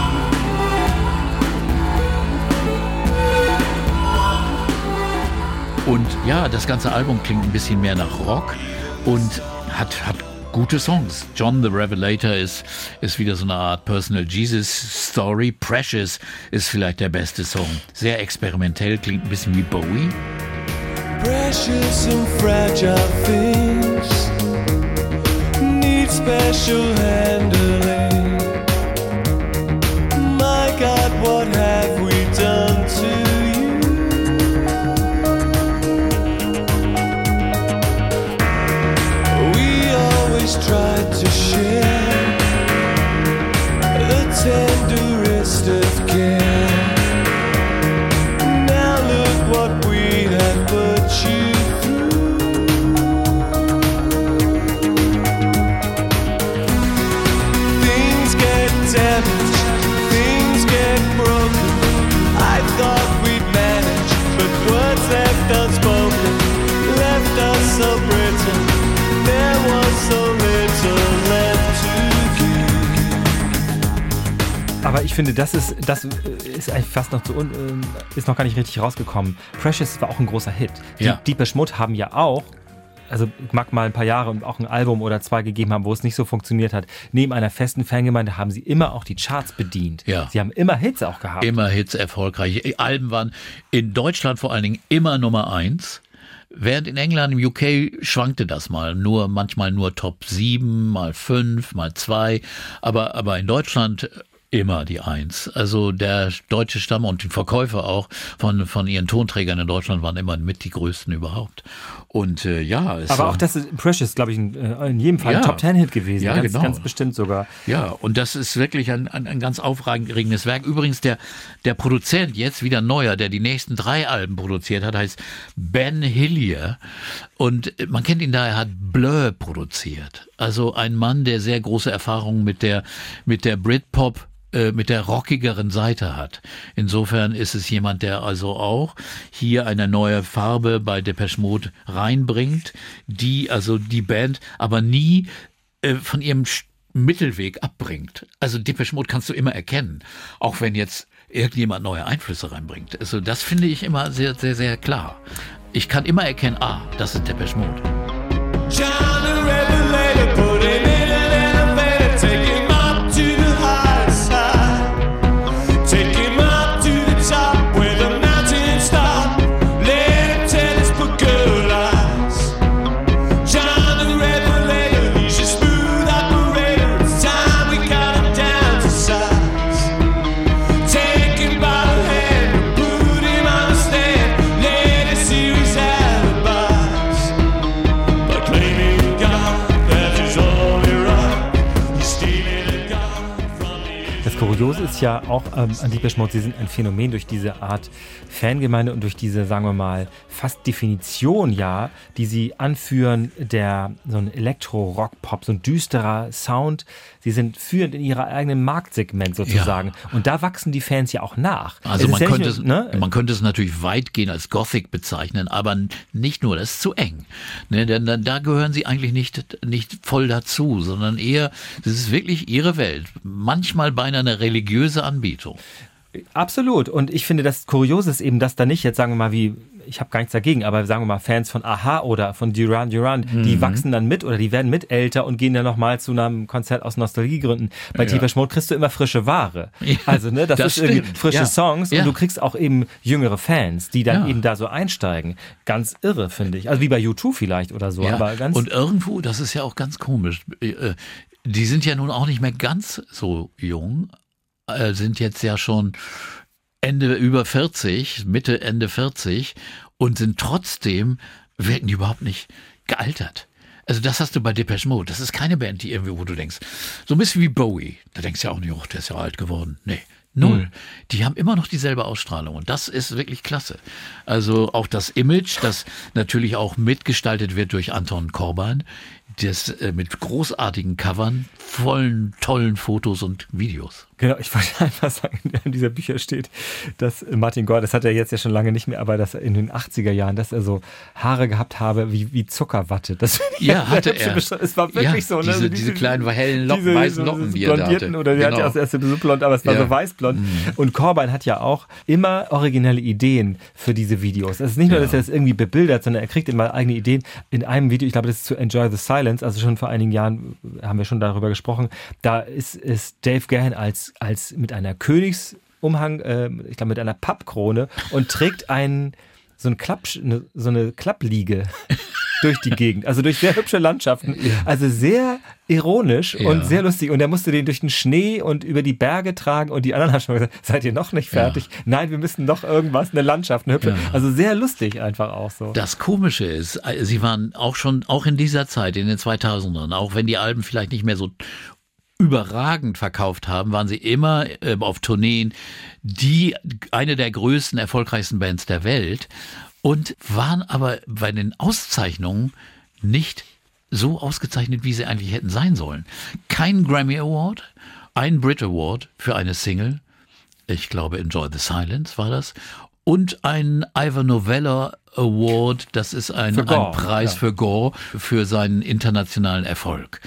Und ja, das ganze Album klingt ein bisschen mehr nach Rock und hat gute Songs. John the Revelator ist wieder so eine Art Personal Jesus Story. Precious ist vielleicht der beste Song. Sehr experimentell, klingt ein bisschen wie Bowie.
Precious and fragile things need special handling. My God, what have we done to you? We always tried to share the tenderest of care. Now look what we have put you through.
ich finde, das ist eigentlich fast noch ist noch gar nicht richtig rausgekommen. Precious war auch ein großer Hit. Die Depeche Mode haben ja auch, also mag mal ein paar Jahre und auch ein Album oder zwei gegeben haben, wo es nicht so funktioniert hat. Neben einer festen Fangemeinde haben sie immer auch die Charts bedient. Ja. Sie haben immer Hits auch gehabt.
Immer Hits, erfolgreich. Alben waren in Deutschland vor allen Dingen immer Nummer 1. Während in England, im UK schwankte das manchmal nur Top 7, mal 5, mal 2. Aber in Deutschland immer die 1. Also der deutsche Stamm und die Verkäufer auch von ihren Tonträgern in Deutschland waren immer mit die größten überhaupt. Und
aber auch das ist Precious, glaube ich, in jedem Fall ein Top-10-Hit gewesen. Ja, ganz bestimmt sogar.
Ja, und das ist wirklich ein ganz aufregendes Werk. Übrigens, der Produzent, jetzt wieder neuer, der die nächsten 3 Alben produziert hat, heißt Ben Hillier. Und man kennt ihn da, er hat Blur produziert. Also ein Mann, der sehr große Erfahrungen mit der Britpop, mit der rockigeren Seite hat. Insofern ist es jemand, der also auch hier eine neue Farbe bei Depeche Mode reinbringt, die Band aber nie von ihrem Mittelweg abbringt. Also Depeche Mode kannst du immer erkennen, auch wenn jetzt irgendjemand neue Einflüsse reinbringt. Also das finde ich immer sehr, sehr, sehr klar. Ich kann immer erkennen, das ist Depeche Mode.
John the Revelator, put him in an elevator, take him up to the high side, take him up to the top where the mountains stop, let him tell his good lies. John the Revelator, he's a smooth operator, it's time we got him down to size. Take him by the hand and put him on the stand, let us see his alibis. But claiming God, that is only right. He's stealing a God from the
Das Kuriose ist ja auch an Depeche Mode, sie sind ein Phänomen durch diese Art Fangemeinde und durch diese, sagen wir mal, fast Definition, die sie anführen, so ein Elektro-Rock-Pop, so ein düsterer Sound. Sie sind führend in ihrer eigenen Marktsegment sozusagen. Ja. Und da wachsen die Fans ja auch nach.
Also man könnte es natürlich weitgehend als Gothic bezeichnen, aber nicht nur, das ist zu eng. Ne, denn da gehören sie eigentlich nicht voll dazu, sondern eher, das ist wirklich ihre Welt. Manchmal beinahe eine religiöse Anbetung.
Absolut. Und ich finde, das Kuriose ist eben, dass da nicht jetzt, sagen wir mal, ich habe gar nichts dagegen, aber sagen wir mal, Fans von Aha oder von Duran Duran, die wachsen dann mit oder die werden mit älter und gehen dann nochmal zu einem Konzert aus Nostalgiegründen. Bei Depeche Mode kriegst du immer frische Ware. Also, das ist irgendwie frische Songs und du kriegst auch eben jüngere Fans, die dann eben da so einsteigen. Ganz irre, finde ich. Also wie bei U2 vielleicht oder so.
Ja.
Aber ganz
und irgendwo, das ist ja auch ganz komisch, die sind ja nun auch nicht mehr ganz so jung, sind jetzt ja schon Ende 40 und sind trotzdem, werden die überhaupt nicht gealtert. Also das hast du bei Depeche Mode. Das ist keine Band, die irgendwie, wo du denkst, so ein bisschen wie Bowie. Da denkst du ja auch nicht, der ist ja alt geworden. Nee, null. Die haben immer noch dieselbe Ausstrahlung und das ist wirklich klasse. Also auch das Image, das natürlich auch mitgestaltet wird durch Anton Corbijn, das mit großartigen Covern, vollen, tollen Fotos und Videos.
Genau, ich wollte einfach sagen, in dieser Bücher steht, dass Martin Gore, das hat er jetzt ja schon lange nicht mehr, aber dass er in den 80er Jahren, dass er so Haare gehabt habe wie Zuckerwatte. Das
hatte er.
Es war wirklich so.
Diese kleinen hellen Locken, weißen Locken, die er da hatte.
Oder die hat ja auch erst so blond, aber es war so weißblond. Und Corbijn hat ja auch immer originelle Ideen für diese Videos. Es ist nicht nur, dass er das irgendwie bebildert, sondern er kriegt immer eigene Ideen. In einem Video, ich glaube, das ist zu Enjoy the Silence, also schon vor einigen Jahren haben wir schon darüber gesprochen, da ist Dave Gahan als mit einer Königsumhang, ich glaube mit einer Pappkrone und trägt so eine Klappliege durch die Gegend, also durch sehr hübsche Landschaften, also sehr ironisch und sehr lustig und er musste den durch den Schnee und über die Berge tragen und die anderen haben schon gesagt, seid ihr noch nicht fertig? Ja. Nein, wir müssen noch irgendwas, eine Landschaft, eine hübsche, also sehr lustig einfach auch so.
Das Komische ist, sie waren auch in dieser Zeit, in den 2000ern, auch wenn die Alben vielleicht nicht mehr so überragend verkauft haben, waren sie immer auf Tourneen eine der größten, erfolgreichsten Bands der Welt und waren aber bei den Auszeichnungen nicht so ausgezeichnet, wie sie eigentlich hätten sein sollen. Kein Grammy Award, ein Brit Award für eine Single, ich glaube Enjoy the Silence war das, und ein Ivor Novello Award, das ist ein Preis für Gore, für seinen internationalen Erfolg.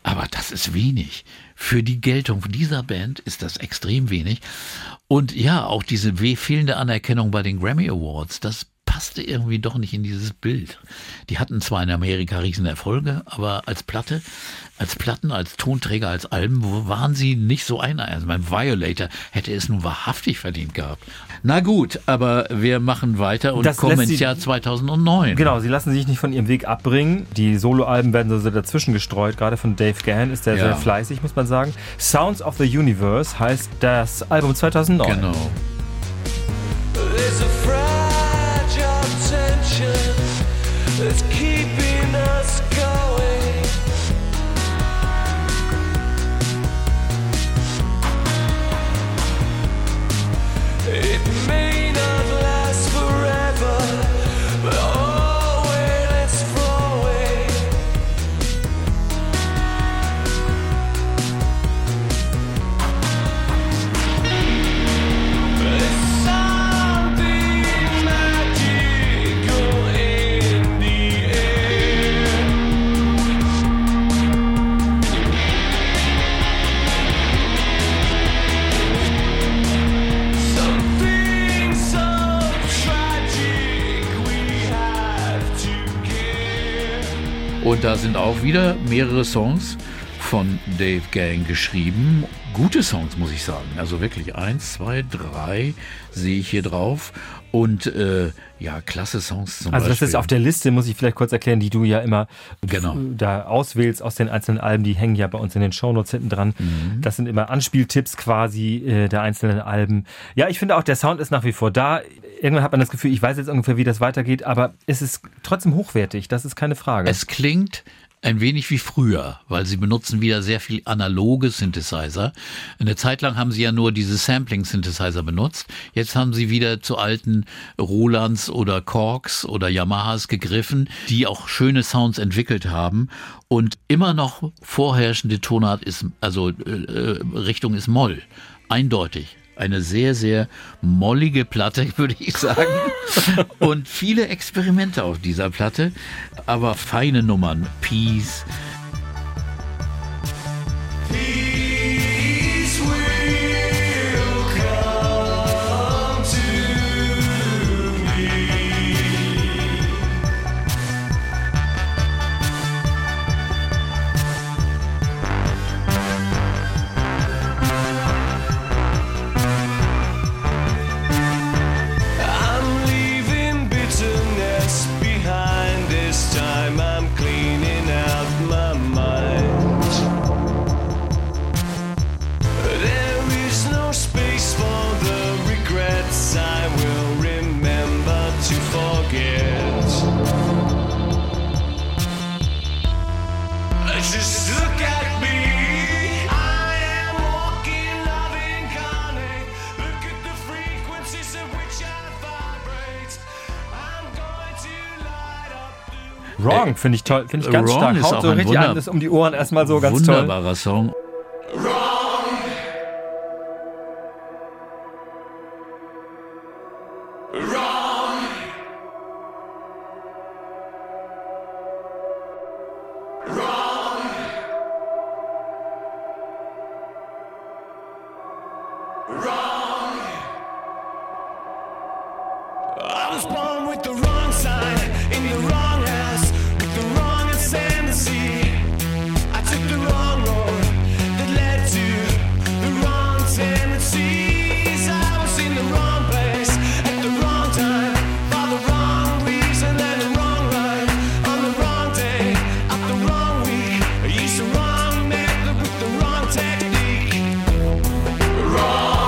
Aber das ist wenig. Für die Geltung dieser Band ist das extrem wenig. Und ja, auch diese fehlende Anerkennung bei den Grammy Awards, das passte irgendwie doch nicht in dieses Bild. Die hatten zwar in Amerika riesen Erfolge, aber als Platten, als Tonträger, als Alben waren sie nicht so also mein Violator hätte es nun wahrhaftig verdient gehabt. Na gut, aber wir machen weiter und kommen ins Jahr 2009.
Genau, sie lassen sich nicht von ihrem Weg abbringen. Die Soloalben werden so dazwischen gestreut. Gerade von Dave Gahan ist der sehr fleißig, muss man sagen. Sounds of the Universe heißt das Album 2009.
Genau.
There's a fragile tension that's keeping us going. It may not last forever, but oh, when it's flowing. There's something magical in the air. Something so tragic we have to care.
Und da sind auch wieder mehrere Songs von Dave Gahan geschrieben. Gute Songs, muss ich sagen. Also wirklich 1, 2, 3 sehe ich hier drauf. Und ja, klasse Songs zum Beispiel.
Also das ist auf der Liste, muss ich vielleicht kurz erklären, die du ja immer
Genau.
da auswählst aus den einzelnen Alben. Die hängen ja bei uns in den Shownotes hinten dran. Das sind immer Anspieltipps quasi der einzelnen Alben. Ja, ich finde auch, der Sound ist nach wie vor da. Irgendwann hat man das Gefühl, ich weiß jetzt ungefähr, wie das weitergeht, aber es ist trotzdem hochwertig, das ist keine Frage.
Es klingt ein wenig wie früher, weil sie benutzen wieder sehr viel analoge Synthesizer. Eine Zeit lang haben sie ja nur diese Sampling-Synthesizer benutzt. Jetzt haben sie wieder zu alten Rolands oder Korgs oder Yamahas gegriffen, die auch schöne Sounds entwickelt haben. Und immer noch vorherrschende Tonart ist, also Richtung ist Moll. Eindeutig. Eine sehr, sehr mollige Platte, würde ich sagen. Und viele Experimente auf dieser Platte, aber feine Nummern. Peace.
Peace will come to me. I'm leaving bitterness behind this time. I'm cleaning out my mind. There is no space for the regrets I will remember to forget. Just look at me. I am walking, love incarnate. Look at the frequencies at which I vibrate. I'm going to light up the
Wrong finde ich toll, finde ich ganz
Wrong
stark.
ist
Haut
auch
so
ein
richtig an, das um die Ohren erstmal so ganz
wunderbarer Song.
I was born with the wrong sign, in the wrong house, with the wrong ascendancy. I took the wrong road that led to the wrong tendencies. I was in the wrong place, at the wrong time, for the wrong reason and the wrong rhyme. On the wrong day, at the wrong week. I used the wrong method with the wrong technique. Wrong.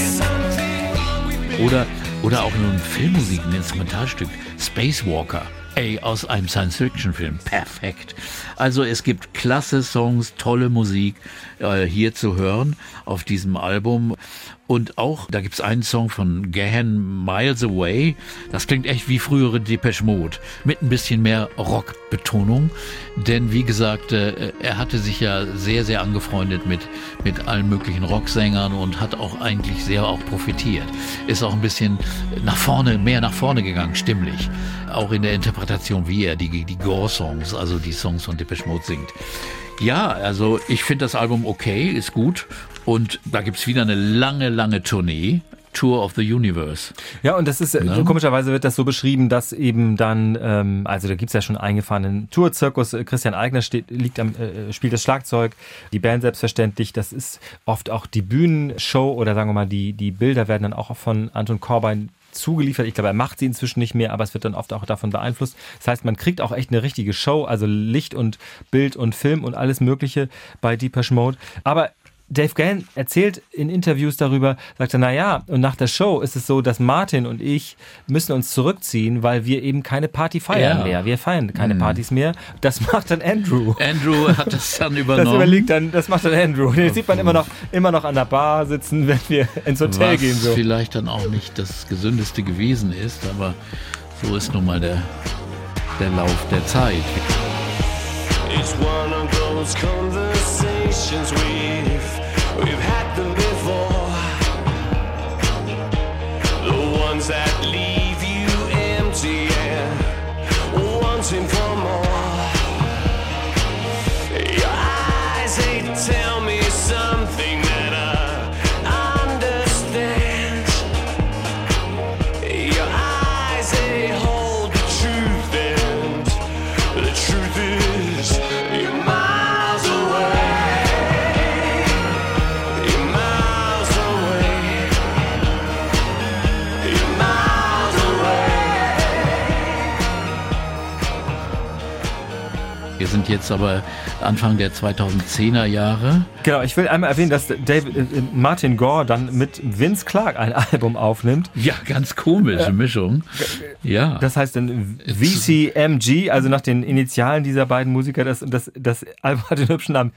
Oder auch nur ein Filmmusik, ein Instrumentalstück. Spacewalker. aus einem Science-Fiction-Film. Perfekt. Also es gibt klasse Songs, tolle Musik hier zu hören auf diesem Album. Und auch, da gibt's einen Song von Gahan, Miles Away. Das klingt echt wie frühere Depeche Mode. Mit ein bisschen mehr Rockbetonung. Denn wie gesagt, er hatte sich ja sehr, sehr angefreundet mit allen möglichen Rocksängern und hat auch eigentlich sehr auch profitiert. Ist auch ein bisschen mehr nach vorne gegangen, stimmlich. Auch in der Interpretation, wie er die Gore-Songs, also die Songs von Depeche Mode singt. Ja, also ich finde das Album okay, ist gut. Und da gibt's wieder eine lange, lange Tournee. Tour of the Universe.
Ja, und das ist, komischerweise wird das so beschrieben, dass eben dann, also da gibt's ja schon eingefahrenen Tourzirkus, Christian Eigner spielt das Schlagzeug, die Band selbstverständlich, das ist oft auch die Bühnenshow oder sagen wir mal, die Bilder werden dann auch von Anton Corbijn zugeliefert. Ich glaube, er macht sie inzwischen nicht mehr, aber es wird dann oft auch davon beeinflusst. Das heißt, man kriegt auch echt eine richtige Show, also Licht und Bild und Film und alles Mögliche bei Depeche Mode. Aber Dave Gahan erzählt in Interviews darüber, sagt er, naja, und nach der Show ist es so, dass Martin und ich müssen uns zurückziehen, weil wir eben keine Party feiern mehr. Wir feiern keine Partys mehr. Das macht dann Andrew.
Andrew hat das dann übernommen.
Das macht dann Andrew. Den sieht man immer noch an der Bar sitzen, wenn wir ins Hotel gehen. So.
Vielleicht dann auch nicht das Gesündeste gewesen ist, aber so ist nun mal der Lauf der Zeit.
It's one of those conversations we've had them before. The ones that leave you empty and wanting for more. Your eyes, they tell me something that I understand. Your eyes, they hold the truth, and the truth is you're miles away. You're miles away. You're miles away.
Wir sind jetzt aber Anfang der 2010er Jahre.
Genau, ich will einmal erwähnen, dass Martin Gore dann mit Vince Clarke ein Album aufnimmt.
Ja, ganz komische Mischung. Ja.
Das heißt dann VCMG, also nach den Initialen dieser beiden Musiker, das Album hat den hübschen Namen.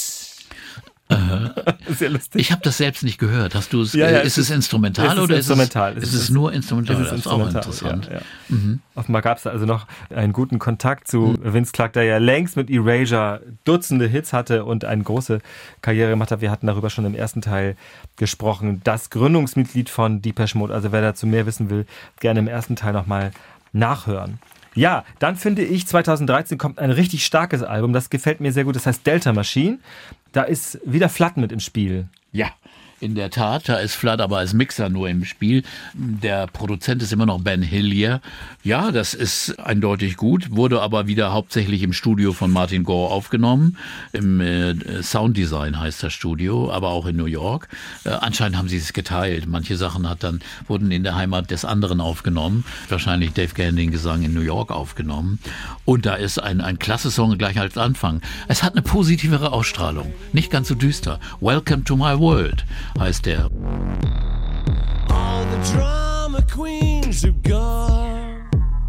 Sehr lustig.
Ich habe das selbst nicht gehört. Hast du es?
Ja,
ist es instrumental oder
instrumental.
Ist es nur instrumental?
Das ist
auch interessant.
Ja. Offenbar gab es da also noch einen guten Kontakt zu Vince Clarke, der ja längst mit Erasure Dutzende Hits hatte und eine große Karriere gemacht hat. Wir hatten darüber schon im ersten Teil gesprochen. Das Gründungsmitglied von Depeche Mode. Also wer dazu mehr wissen will, gerne im ersten Teil nochmal nachhören. Ja, dann finde ich, 2013 kommt ein richtig starkes Album. Das gefällt mir sehr gut. Das heißt Delta Machine. Da ist wieder Flood mit im Spiel.
Ja, in der Tat, da ist Flood aber als Mixer nur im Spiel. Der Produzent ist immer noch Ben Hillier. Ja, das ist eindeutig gut, wurde aber wieder hauptsächlich im Studio von Martin Gore aufgenommen. Im Sounddesign heißt das Studio, aber auch in New York. Anscheinend haben sie es geteilt. Manche Sachen wurden in der Heimat des anderen aufgenommen. Wahrscheinlich Dave Gahan den Gesang in New York aufgenommen. Und da ist ein klasse Song gleich als Anfang. Es hat eine positivere Ausstrahlung, nicht ganz so düster. Welcome to my world heißt der.
All the drama queens have gone,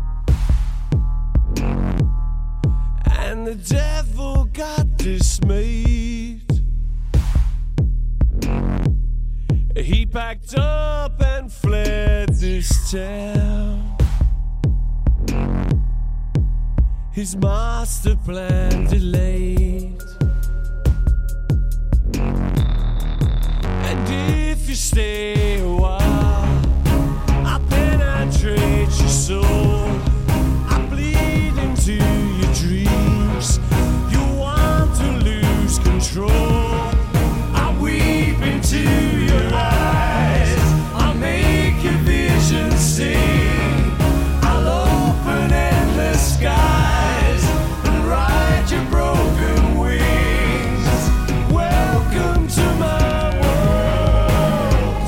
and the devil got dismayed. He packed up and fled this town. His master plan delayed. And if you stay a while, I penetrate your soul. I bleed into your dreams. You want to lose control. I weep into your eyes. I'll make your vision sing. I'll open endless skies and ride your broken wings. Welcome to my world.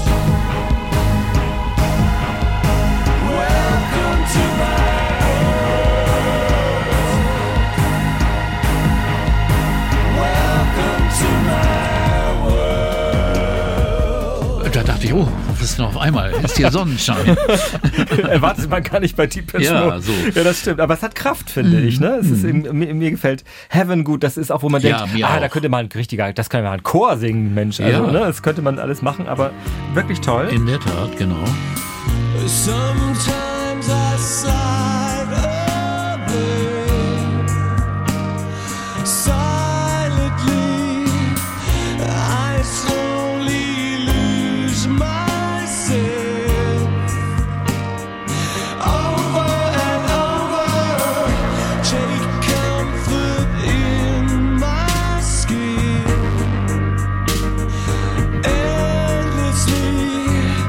Welcome to my world. Welcome to my world.
Da dachte ich, erwartest du auf einmal, ist hier Sonnenschein.
Erwartet man gar nicht bei Depeche Mode.
Ja, so.
Ja, das stimmt. Aber es hat Kraft, finde ich. Ne? Es ist mir gefällt Heaven gut. Das ist auch, wo man denkt, da könnte man das kann man ein Chor singen, Mensch. Also, ne? Das könnte man alles machen, aber wirklich toll.
In der Tat, genau.
Sometimes I slide away silently. I slowly lose myself over and over. Take comfort in my skin endlessly.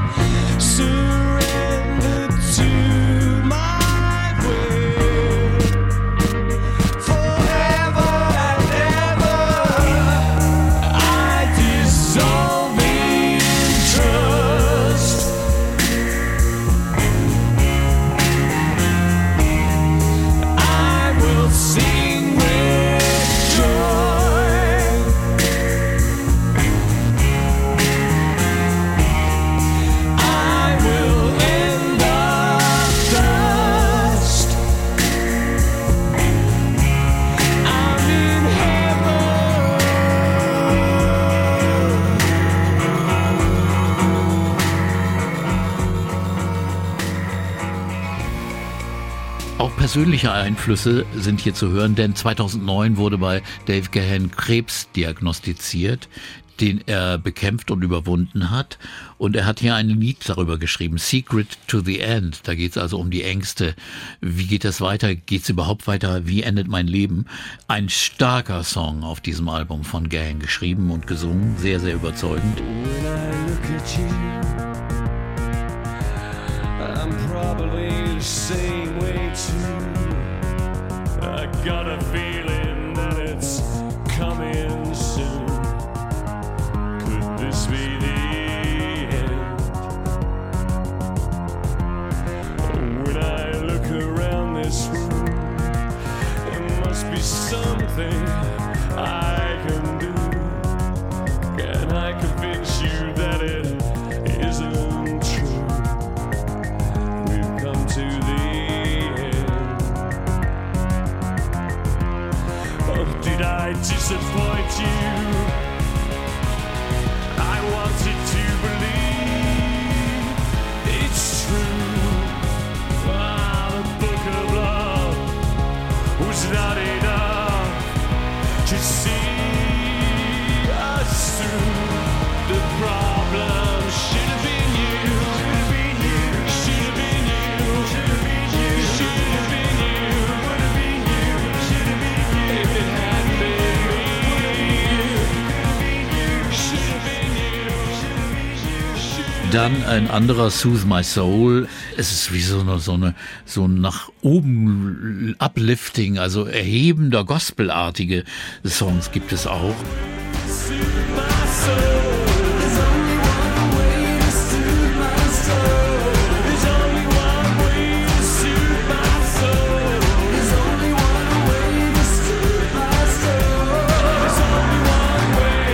Surrender to my will forever and ever. I dissolve in trust. I will sing with joy. I will end up dust. I'm in heaven.
Auch persönliche Einflüsse sind hier zu hören, denn 2009 wurde bei Dave Gahan Krebs diagnostiziert, den er bekämpft und überwunden hat. Und er hat hier ein Lied darüber geschrieben, Secret to the End. Da geht es also um die Ängste. Wie geht es weiter? Geht es überhaupt weiter? Wie endet mein Leben? Ein starker Song auf diesem Album von Gahan, geschrieben und gesungen. Sehr, sehr überzeugend.
When I look at you, I'm probably the same way too. I got a feeling that it's coming soon. Could this be the end? When I look around this room, there must be something I can do. Can I convince you that it isn't true? We've come to the end. Oh, did I disappoint you? I wanted to believe it's true. Ah, the book of love was not enough to see us through. The problem should have been you. Should have been you. Should have been you. Should have been you. Should have been you. Would have been you. Should have been you. If it had been me. Should have been you. Should have been you.
Dann ein anderer, Soothe My Soul. Es ist wie so nach oben uplifting, also erhebender, gospelartige Songs gibt es auch.
Soothe my soul. There's only one way to soothe my soul. There's only one way to soothe my soul. There's only one way to soothe my soul. There's only one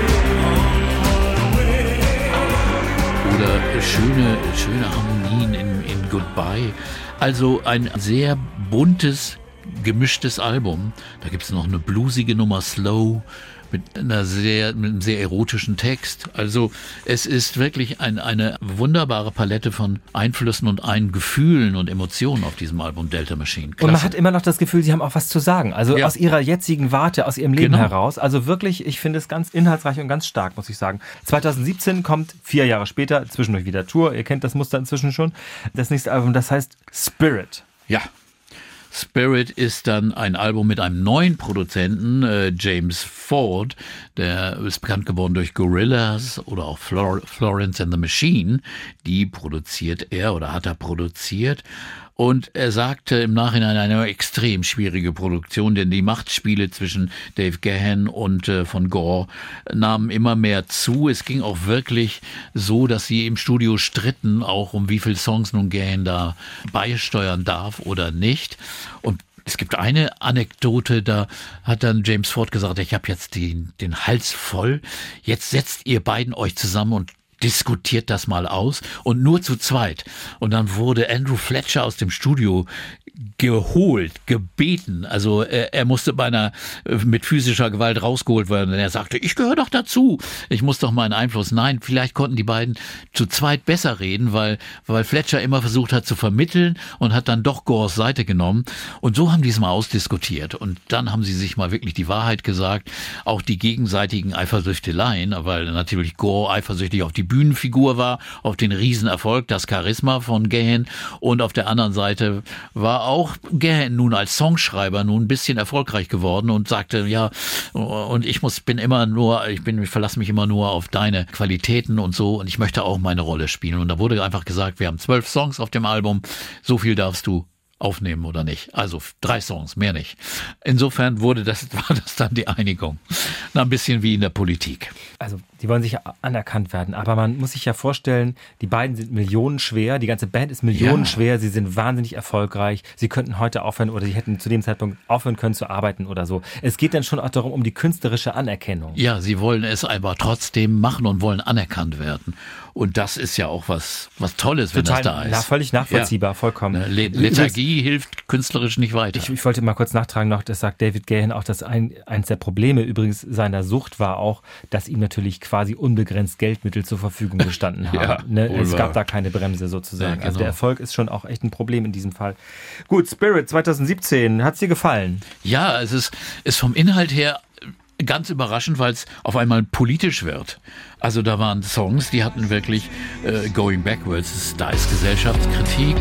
way.
Oder schöne Harmonien in Goodbye. Also ein sehr buntes, gemischtes Album. Da gibt es noch eine bluesige Nummer, Slow, mit einem sehr erotischen Text. Also es ist wirklich eine wunderbare Palette von Einflüssen und Gefühlen und Emotionen auf diesem Album Delta Machine. Klasse.
Und man hat immer noch das Gefühl, sie haben auch was zu sagen. Also aus ihrer jetzigen Warte, aus ihrem Leben heraus. Also wirklich, ich finde es ganz inhaltsreich und ganz stark, muss ich sagen. 2017 kommt 4 Jahre später, zwischendurch wieder Tour. Ihr kennt das Muster inzwischen schon. Das nächste Album, das heißt Spirit.
Ja. Spirit ist dann ein Album mit einem neuen Produzenten, James Ford, der ist bekannt geworden durch Gorillaz oder auch Florence and the Machine. Die produziert er oder hat er produziert. Und er sagte im Nachhinein eine extrem schwierige Produktion, denn die Machtspiele zwischen Dave Gahan und von Gore nahmen immer mehr zu. Es ging auch wirklich so, dass sie im Studio stritten, auch um wie viele Songs nun Gahan da beisteuern darf oder nicht. Und es gibt eine Anekdote, da hat dann James Ford gesagt, ich habe jetzt den Hals voll, jetzt setzt ihr beiden euch zusammen und diskutiert das mal aus und nur zu zweit. Und dann wurde Andrew Fletcher aus dem Studio geholt, gebeten. Also er musste beinahe mit physischer Gewalt rausgeholt werden. Und er sagte, ich gehöre doch dazu. Ich muss doch meinen Einfluss. Nein, vielleicht konnten die beiden zu zweit besser reden, weil Fletcher immer versucht hat zu vermitteln und hat dann doch Gores Seite genommen. Und so haben die es mal ausdiskutiert. Und dann haben sie sich mal wirklich die Wahrheit gesagt. Auch die gegenseitigen Eifersüchteleien, weil natürlich Gore eifersüchtig auf die Bühnenfigur war, auf den Riesenerfolg, das Charisma von Gahan. Und auf der anderen Seite war auch Gahan nun als Songschreiber nun ein bisschen erfolgreich geworden und sagte, ja, und ich verlasse mich immer nur auf deine Qualitäten und so und ich möchte auch meine Rolle spielen. Und da wurde einfach gesagt, wir haben 12 Songs auf dem Album, so viel darfst du aufnehmen oder nicht. Also 3 Songs, mehr nicht. Insofern war das dann die Einigung. Ein bisschen wie in der Politik.
Also die wollen sicher anerkannt werden, aber man muss sich ja vorstellen, die beiden sind millionenschwer, die ganze Band ist millionenschwer, sie sind wahnsinnig erfolgreich, sie könnten heute aufhören oder sie hätten zu dem Zeitpunkt aufhören können zu arbeiten oder so. Es geht dann schon auch darum, um die künstlerische Anerkennung.
Ja, sie wollen es aber trotzdem machen und wollen anerkannt werden. Und das ist ja auch was Tolles, wenn das da ist.
Völlig nachvollziehbar, vollkommen.
Lethargie hilft künstlerisch nicht weiter.
Ich wollte mal kurz nachtragen noch, das sagt David Gahan auch, dass eins der Probleme übrigens seiner Sucht war auch, dass ihm natürlich quasi unbegrenzt Geldmittel zur Verfügung gestanden haben. Es gab da keine Bremse sozusagen. Ja, genau. Also der Erfolg ist schon auch echt ein Problem in diesem Fall. Gut, Spirit 2017, hat's dir gefallen?
Ja, es ist vom Inhalt her ganz überraschend, weil es auf einmal politisch wird. Also da waren Songs, die hatten wirklich Going Backwards, da ist Gesellschaftskritik.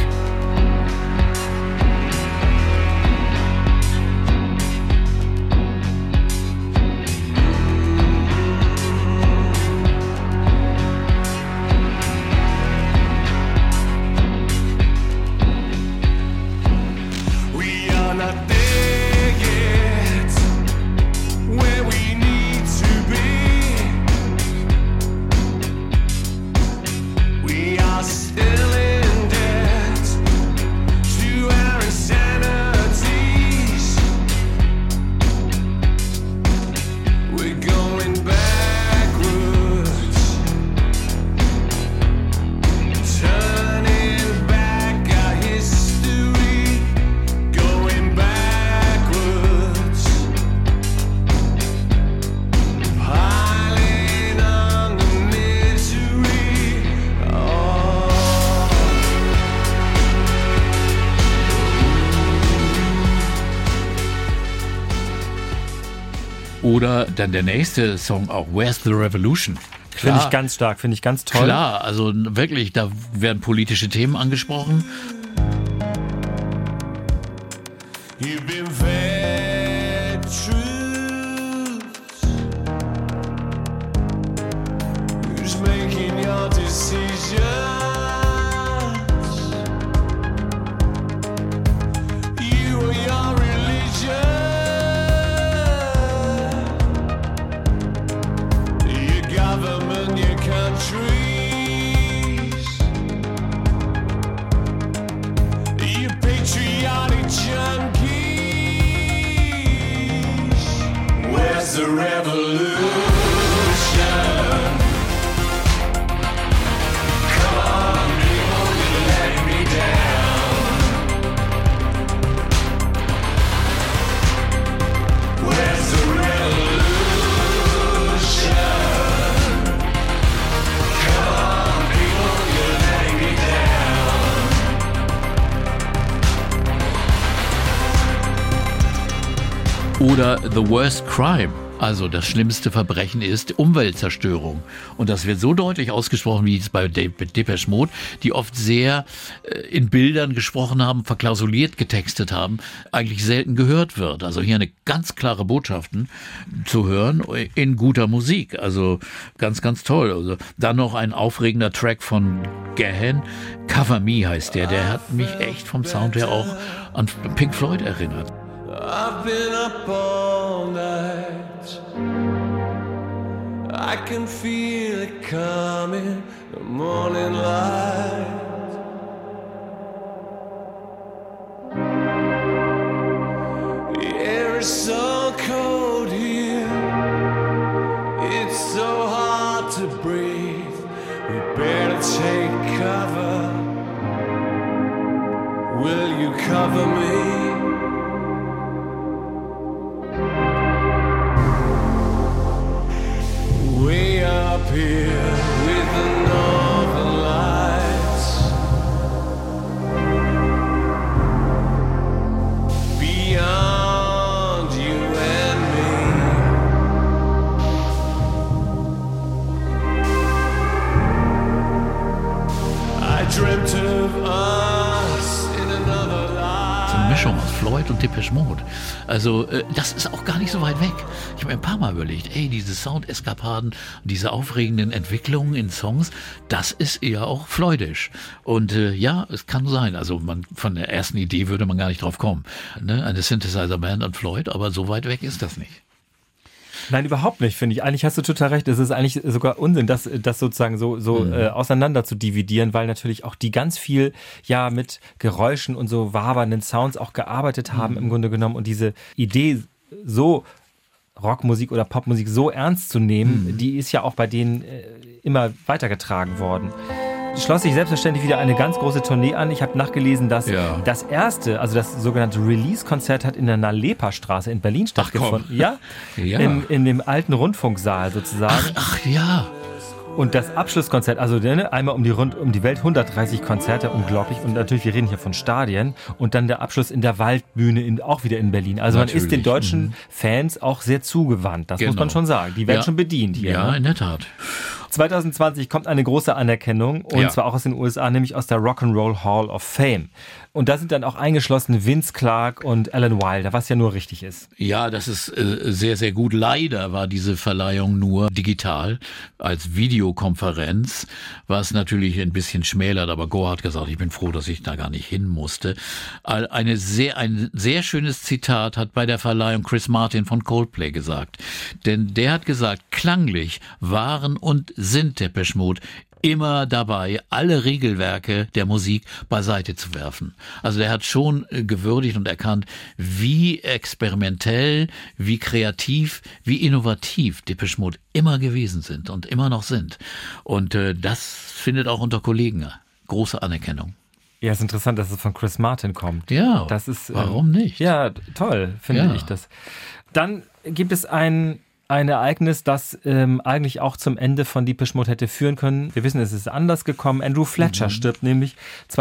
Oder dann der nächste Song auch, Where's the Revolution?
Finde ich ganz stark, finde ich ganz toll.
Klar, also wirklich, da werden politische Themen angesprochen.
You've been fed truths. Who's making your decisions? You or your religion? Your government, your countries? Your patriotic junkies? Where's the revolution? Come on, people, you're letting me down. Where's the revolution? Come on, people, you're letting me down.
Oder The Worst Crime. Also das schlimmste Verbrechen ist Umweltzerstörung. Und das wird so deutlich ausgesprochen, wie es bei Depeche Mode, die oft sehr in Bildern gesprochen haben, verklausuliert getextet haben, eigentlich selten gehört wird. Also hier eine ganz klare Botschaften zu hören in guter Musik. Also ganz, ganz toll. Also dann noch ein aufregender Track von Gahan, Cover Me heißt der. Der hat mich echt vom Sound her auch an Pink Floyd erinnert.
I've been up all night. I can feel it coming, the morning light. The air is so cold here. It's so hard to breathe better take cover. Will you cover me? Way up here with the northern lights, beyond you and me. I dreamt of us in another life.
Eine Mischung aus Floyd und Depeche Mode. Also das ist auch gar nicht so weit weg. Ich habe mir ein paar Mal überlegt, diese Sound-Eskapaden, diese aufregenden Entwicklungen in Songs, das ist eher auch Floydisch. Und ja, es kann sein. Also von der ersten Idee würde man gar nicht drauf kommen. Ne? Eine Synthesizer-Band und Floyd, aber so weit weg ist das nicht.
Nein, überhaupt nicht, finde ich. Eigentlich hast du total recht. Es ist eigentlich sogar Unsinn, das sozusagen so auseinander zu dividieren, weil natürlich auch die ganz viel mit Geräuschen und so wabernden Sounds auch gearbeitet haben im Grunde genommen. Und diese Idee, so Rockmusik oder Popmusik so ernst zu nehmen, die ist ja auch bei denen immer weitergetragen worden. Schloss sich selbstverständlich wieder eine ganz große Tournee an. Ich habe nachgelesen, dass das erste, also das sogenannte Release-Konzert hat in der Nalepa-Straße in Berlin stattgefunden. Ja. In dem alten Rundfunksaal sozusagen.
Ach ja.
Und das Abschlusskonzert, also einmal um die Welt, 130 Konzerte, unglaublich. Und natürlich, wir reden hier von Stadien. Und dann der Abschluss in der Waldbühne, auch wieder in Berlin. Also natürlich. Man ist den deutschen Fans auch sehr zugewandt. Das muss man schon sagen. Die werden schon bedient hier.
Ja, in der Tat.
2020 kommt eine große Anerkennung, und zwar auch aus den USA, nämlich aus der Rock'n'Roll Hall of Fame. Und da sind dann auch eingeschlossen Vince Clarke und Alan Wilder, was ja nur richtig ist.
Ja, das ist sehr, sehr gut. Leider war diese Verleihung nur digital als Videokonferenz, was natürlich ein bisschen schmälert, aber Gore hat gesagt, ich bin froh, dass ich da gar nicht hin musste. Ein sehr schönes Zitat hat bei der Verleihung Chris Martin von Coldplay gesagt. Denn der hat gesagt, klanglich waren und sind Depeche Mode immer dabei, alle Regelwerke der Musik beiseite zu werfen. Also der hat schon gewürdigt und erkannt, wie experimentell, wie kreativ, wie innovativ Depeche Mode immer gewesen sind und immer noch sind. Und das findet auch unter Kollegen große Anerkennung.
Ja, ist interessant, dass es von Chris Martin kommt.
Ja,
das ist,
warum nicht?
Ja, toll, finde ich das. Dann gibt es ein Ereignis, das eigentlich auch zum Ende von Depeche Mode hätte führen können. Wir wissen, es ist anders gekommen. Andrew Fletcher stirbt nämlich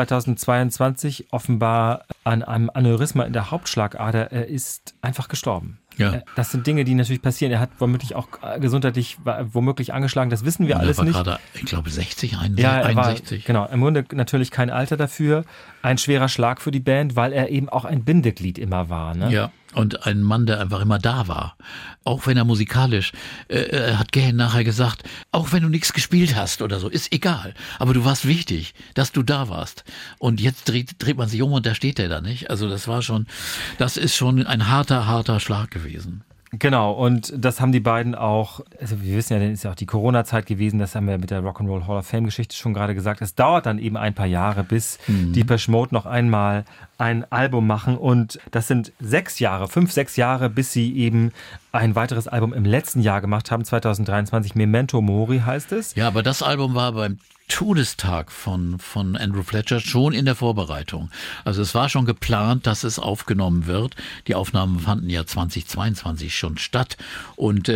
2022 offenbar an einem Aneurysma in der Hauptschlagader. Er ist einfach gestorben. Ja. Das sind Dinge, die natürlich passieren. Er hat womöglich auch gesundheitlich angeschlagen. Das wissen wir alles nicht.
Gerade, ich glaube, 60, 61.
Genau, im Grunde natürlich kein Alter dafür. Ein schwerer Schlag für die Band, weil er eben auch ein Bindeglied immer war. Ne?
Ja, und ein Mann, der einfach immer da war. Auch wenn er musikalisch, hat Gahan nachher gesagt, auch wenn du nichts gespielt hast oder so, ist egal. Aber du warst wichtig, dass du da warst. Und jetzt dreht man sich um und da steht er da nicht. Also das ist schon ein harter Schlag gewesen.
Genau, und das haben die beiden auch, also wir wissen ja, dann ist ja auch die Corona-Zeit gewesen, das haben wir mit der Rock'n'Roll Hall of Fame-Geschichte schon gerade gesagt. Es dauert dann eben ein paar Jahre, bis Depeche Mode noch einmal ein Album machen, und das sind 6 Jahre, bis sie eben ein weiteres Album im letzten Jahr gemacht haben, 2023, Memento Mori heißt es.
Ja, aber das Album war beim Todestag von Andrew Fletcher schon in der Vorbereitung. Also es war schon geplant, dass es aufgenommen wird. Die Aufnahmen fanden ja 2022 schon statt. Und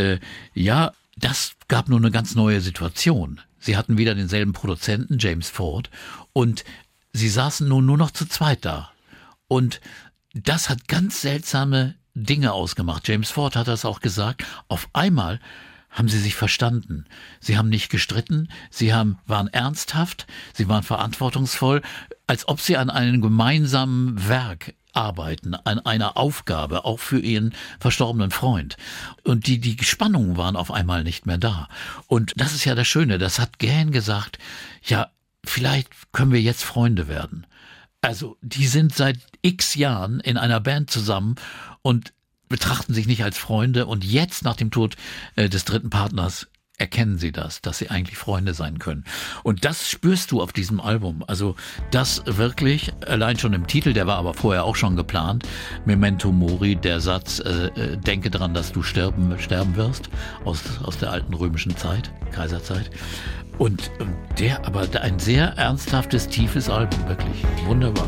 das gab nur eine ganz neue Situation. Sie hatten wieder denselben Produzenten, James Ford, und sie saßen nun nur noch zu zweit da. Und das hat ganz seltsame Dinge ausgemacht. James Ford hat das auch gesagt. Auf einmal haben sie sich verstanden. Sie haben nicht gestritten, waren ernsthaft, sie waren verantwortungsvoll, als ob sie an einem gemeinsamen Werk arbeiten, an einer Aufgabe, auch für ihren verstorbenen Freund. Und die Spannungen waren auf einmal nicht mehr da. Und das ist ja das Schöne, das hat Gahan gesagt, ja, vielleicht können wir jetzt Freunde werden. Also, die sind seit x Jahren in einer Band zusammen und betrachten sich nicht als Freunde, und jetzt nach dem Tod des dritten Partners erkennen sie das, dass sie eigentlich Freunde sein können. Und das spürst du auf diesem Album. Also das wirklich, allein schon im Titel, der war aber vorher auch schon geplant, Memento Mori, der Satz, denke daran, dass du sterben wirst, aus der alten römischen Zeit, Kaiserzeit. Und aber ein sehr ernsthaftes, tiefes Album, wirklich wunderbar.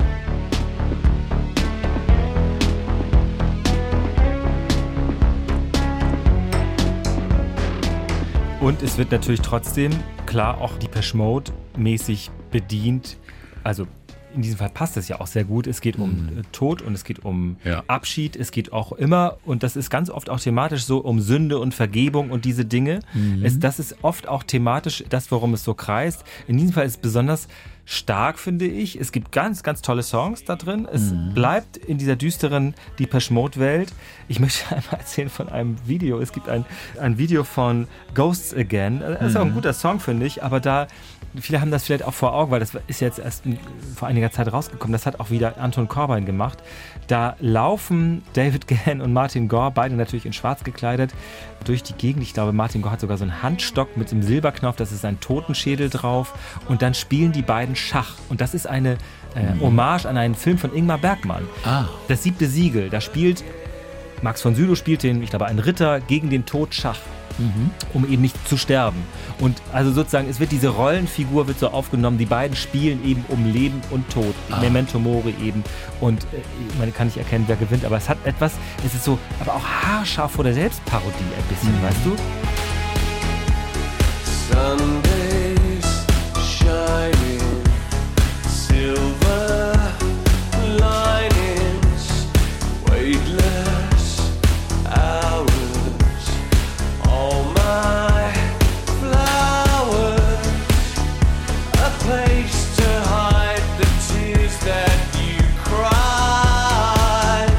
Und es wird natürlich trotzdem, klar, auch Depeche Mode mäßig bedient. Also in diesem Fall passt es ja auch sehr gut. Es geht um Tod und es geht um Abschied. Es geht auch immer, und das ist ganz oft auch thematisch so, um Sünde und Vergebung und diese Dinge. Das ist oft auch thematisch das, worum es so kreist. In diesem Fall ist es besonders stark, finde ich. Es gibt ganz, ganz tolle Songs da drin. Es bleibt in dieser düsteren Depeche Mode-Welt. Ich möchte einmal erzählen von einem Video. Es gibt ein Video von Ghosts Again. Das ist auch ein guter Song, finde ich, aber viele haben das vielleicht auch vor Augen, weil das ist jetzt erst vor einiger Zeit rausgekommen. Das hat auch wieder Anton Corbijn gemacht. Da laufen David Gahan und Martin Gore, beide natürlich in schwarz gekleidet, durch die Gegend. Ich glaube, Martin Gore hat sogar so einen Handstock mit einem Silberknopf, das ist ein Totenschädel drauf. Und dann spielen die beiden Schach. Und das ist eine Hommage an einen Film von Ingmar Bergman. Das 7. Siegel. Da spielt Max von Sydow, ich glaube, einen Ritter gegen den Tod Schach. Um eben nicht zu sterben. Und also sozusagen, es wird diese Rollenfigur wird so aufgenommen, die beiden spielen eben um Leben und Tod. Memento Mori eben. Und man kann nicht erkennen, wer gewinnt, aber es hat etwas, es ist so, aber auch haarscharf vor der Selbstparodie ein bisschen, weißt du?
Sundays shining, silver linings, weightless hours. All my flowers, a place to hide the tears that you cried.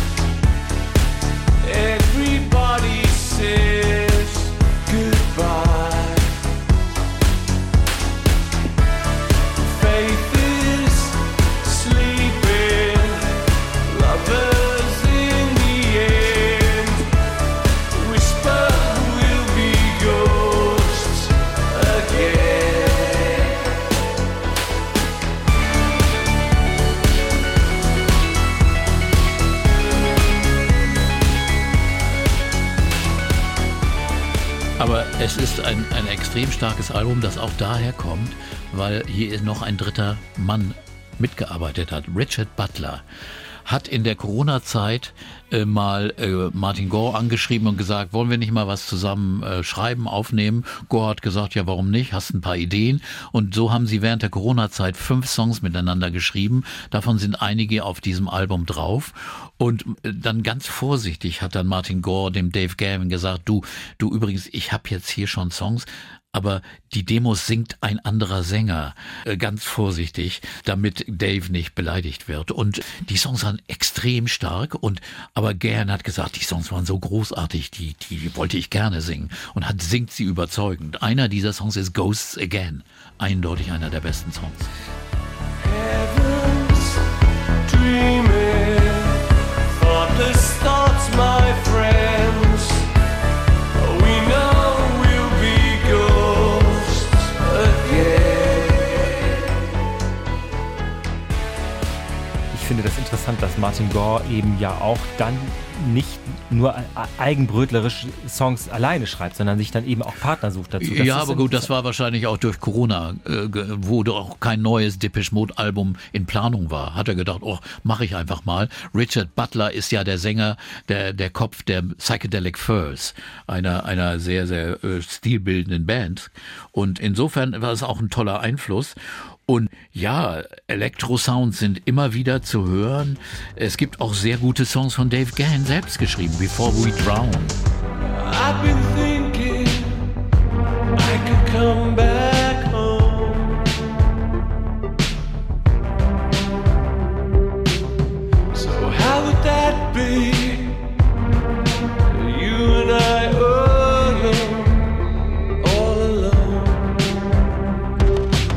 Everybody says goodbye. Faith is sleeping, lovers in the end. Whisper will be ghosts again.
Aber es ist ein extrem starkes Album, das auch daher kommt, weil hier noch ein dritter Mann mitgearbeitet hat. Richard Butler hat in der Corona-Zeit mal Martin Gore angeschrieben und gesagt, wollen wir nicht mal was zusammen schreiben, aufnehmen? Gore hat gesagt, ja, warum nicht? Hast ein paar Ideen? Und so haben sie während der Corona-Zeit 5 Songs miteinander geschrieben. Davon sind einige auf diesem Album drauf. Und dann ganz vorsichtig hat dann Martin Gore dem Dave Gahan gesagt, du übrigens, ich habe jetzt hier schon Songs, aber die Demos singt ein anderer Sänger, ganz vorsichtig, damit Dave nicht beleidigt wird. Und die Songs waren extrem stark, aber Gahan hat gesagt, die Songs waren so großartig, die wollte ich gerne singen und singt sie überzeugend. Einer dieser Songs ist Ghosts Again, eindeutig einer der besten Songs.
Heaven's dreaming, thoughtless thoughts, my friends. We know we'll be ghosts again.
Ich finde das interessant, dass Martin Gore eben ja auch dann nicht nur eigenbrötlerisch Songs alleine schreibt, sondern sich dann eben auch Partner sucht dazu.
Ja, aber gut, das war wahrscheinlich auch durch Corona, wo doch kein neues Depeche Mode Album in Planung war. Hat er gedacht, mache ich einfach mal. Richard Butler ist ja der Sänger, der Kopf der Psychedelic Furs, einer sehr, sehr stilbildenden Band. Und insofern war es auch ein toller Einfluss. Und ja, Elektro-Sounds sind immer wieder zu hören. Es gibt auch sehr gute Songs von Dave Gahan selbst geschrieben, Before We Drown.
I've been thinking I could come back home. So how would that be? You and I alone, all alone.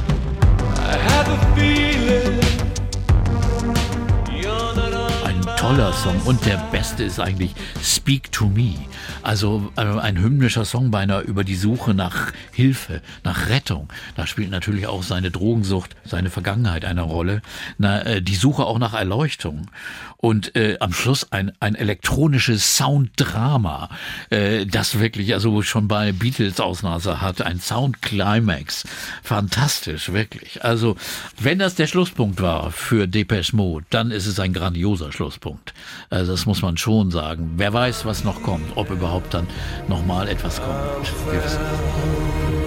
I have a feeling you're not on my
toller Song. Und der beste ist eigentlich Speak to Me. Also ein hymnischer Song beinahe über die Suche nach Hilfe, nach Rettung. Da spielt natürlich auch seine Drogensucht, seine Vergangenheit eine Rolle. Die Suche auch nach Erleuchtung. Und am Schluss ein elektronisches Sounddrama, das wirklich also schon bei Beatles Ausnahme hat. Ein Soundclimax. Fantastisch, wirklich. Also wenn das der Schlusspunkt war für Depeche Mode, dann ist es ein grandioser Schlusspunkt. Also das muss man schon sagen. Wer weiß, was noch kommt, ob überhaupt dann nochmal etwas kommt. Wir wissen es.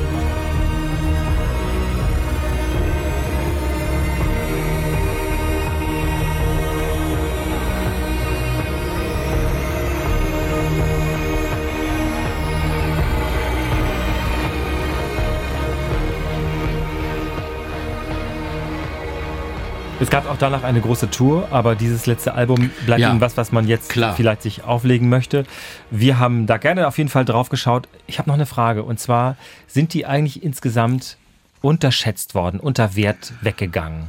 Es gab auch danach eine große Tour, aber dieses letzte Album bleibt Ihnen was man jetzt vielleicht sich auflegen möchte. Wir haben da gerne auf jeden Fall drauf geschaut. Ich habe noch eine Frage, und zwar, sind die eigentlich insgesamt unterschätzt worden, unter Wert weggegangen?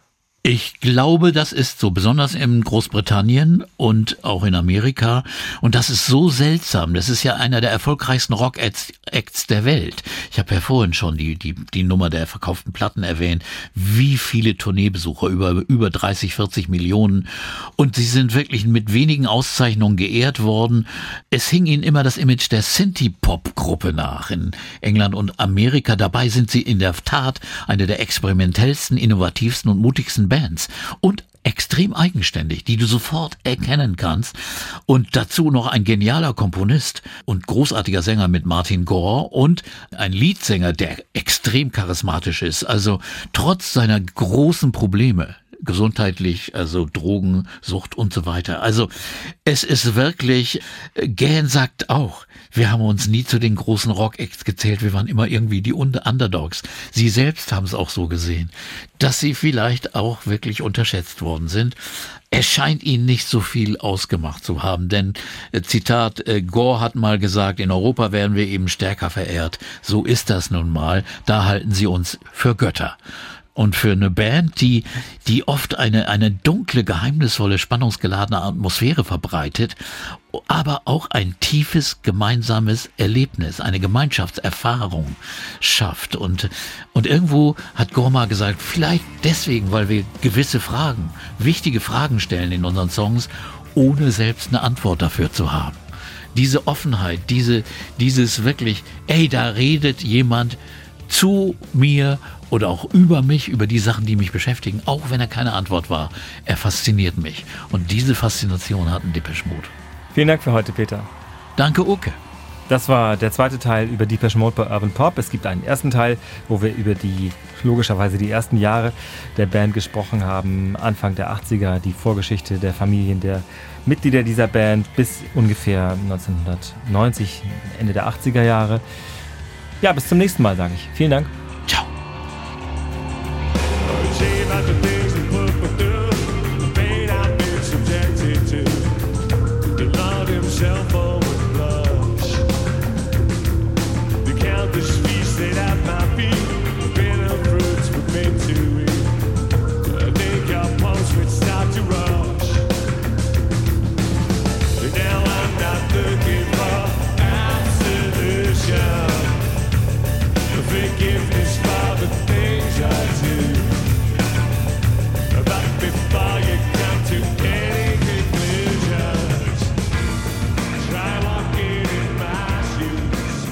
Ich glaube, das ist so, besonders in Großbritannien und auch in Amerika. Und das ist so seltsam. Das ist ja einer der erfolgreichsten Rock-Acts der Welt. Ich habe ja vorhin schon die Nummer der verkauften Platten erwähnt. Wie viele Tourneebesucher, über 30, 40 Millionen. Und sie sind wirklich mit wenigen Auszeichnungen geehrt worden. Es hing ihnen immer das Image der Synthie-Pop-Gruppe nach in England und Amerika. Dabei sind sie in der Tat eine der experimentellsten, innovativsten und mutigsten Bands und extrem eigenständig, die du sofort erkennen kannst. Und dazu noch ein genialer Komponist und großartiger Sänger mit Martin Gore und ein Leadsänger, der extrem charismatisch ist. Also trotz seiner großen Probleme, gesundheitlich, also Drogensucht und so weiter. Also es ist wirklich, Gähn sagt auch, wir haben uns nie zu den großen Rock-Acts gezählt, wir waren immer irgendwie die Underdogs. Sie selbst haben es auch so gesehen, dass sie vielleicht auch wirklich unterschätzt worden sind. Es scheint ihnen nicht so viel ausgemacht zu haben, denn, Zitat, Gore hat mal gesagt, in Europa werden wir eben stärker verehrt. So ist das nun mal, da halten sie uns für Götter. Und für eine Band, die oft eine dunkle, geheimnisvolle, spannungsgeladene Atmosphäre verbreitet, aber auch ein tiefes gemeinsames Erlebnis, eine Gemeinschaftserfahrung schafft. Und irgendwo hat Gore mal gesagt, vielleicht deswegen, weil wir gewisse Fragen, wichtige Fragen stellen in unseren Songs, ohne selbst eine Antwort dafür zu haben. Diese Offenheit, dieses wirklich, da redet jemand zu mir oder auch über mich, über die Sachen, die mich beschäftigen, auch wenn er keine Antwort war. Er fasziniert mich. Und diese Faszination hatten Depeche Mode.
Vielen Dank für heute, Peter.
Danke, Uke.
Das war der zweite Teil über Depeche Mode bei Urban Pop. Es gibt einen ersten Teil, wo wir über logischerweise die ersten Jahre der Band gesprochen haben. Anfang der 80er, die Vorgeschichte der Familien der Mitglieder dieser Band bis ungefähr 1990, Ende der 80er Jahre. Ja, bis zum nächsten Mal, sage ich. Vielen Dank.
Ciao.
Forgiveness for the things I do. But before you come to any conclusions, try walking in my shoes.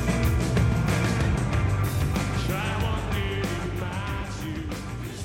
Try walking in my shoes.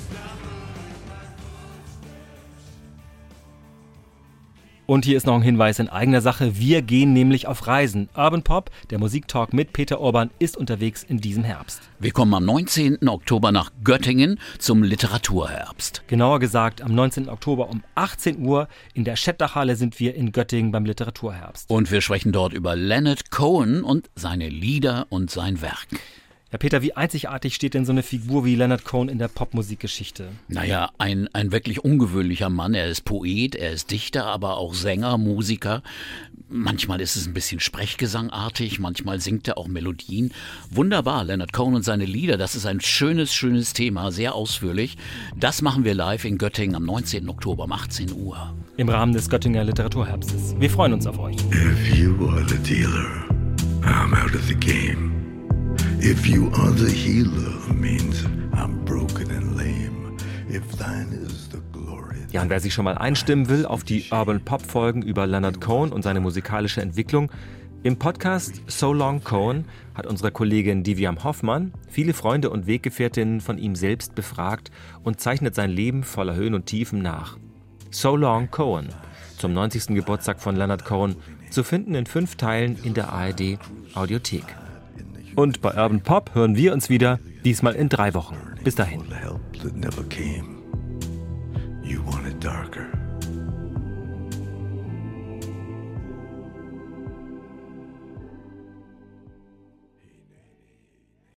Und hier ist noch ein Hinweis in eigener Sache. Wir gehen nämlich auf Reisen. Urban Pop, der Musiktalk mit Peter Urban, ist unterwegs in diesem Herbst.
Wir kommen am 19. Oktober nach Göttingen zum Literaturherbst.
Genauer gesagt, am 19. Oktober um 18 Uhr in der Schettachhalle sind wir in Göttingen beim Literaturherbst.
Und wir sprechen dort über Leonard Cohen und seine Lieder und sein Werk.
Ja, Peter, wie einzigartig steht denn so eine Figur wie Leonard Cohen in der Popmusikgeschichte?
Naja, ein wirklich ungewöhnlicher Mann. Er ist Poet, er ist Dichter, aber auch Sänger, Musiker. Manchmal ist es ein bisschen sprechgesangartig, manchmal singt er auch Melodien. Wunderbar, Leonard Cohen und seine Lieder, das ist ein schönes Thema, sehr ausführlich. Das machen wir live in Göttingen am 19. Oktober um 18 Uhr.
Im Rahmen des Göttinger Literaturherbstes. Wir freuen uns auf euch.
If you are the dealer, I'm out of the game. If you are the healer, means I'm broken and lame. If thine is the glory.
Ja, und wer sich schon mal einstimmen will auf die Urban Pop Folgen über Leonard Cohen und seine musikalische Entwicklung, im Podcast So Long Cohen hat unsere Kollegin Diviam Hoffmann viele Freunde und Weggefährtinnen von ihm selbst befragt und zeichnet sein Leben voller Höhen und Tiefen nach. So Long Cohen, zum 90. Geburtstag von Leonard Cohen, zu finden in 5 Teilen in der ARD Audiothek. Und bei Urban Pop hören wir uns wieder, diesmal in 3 Wochen. Bis dahin.
Help that never came.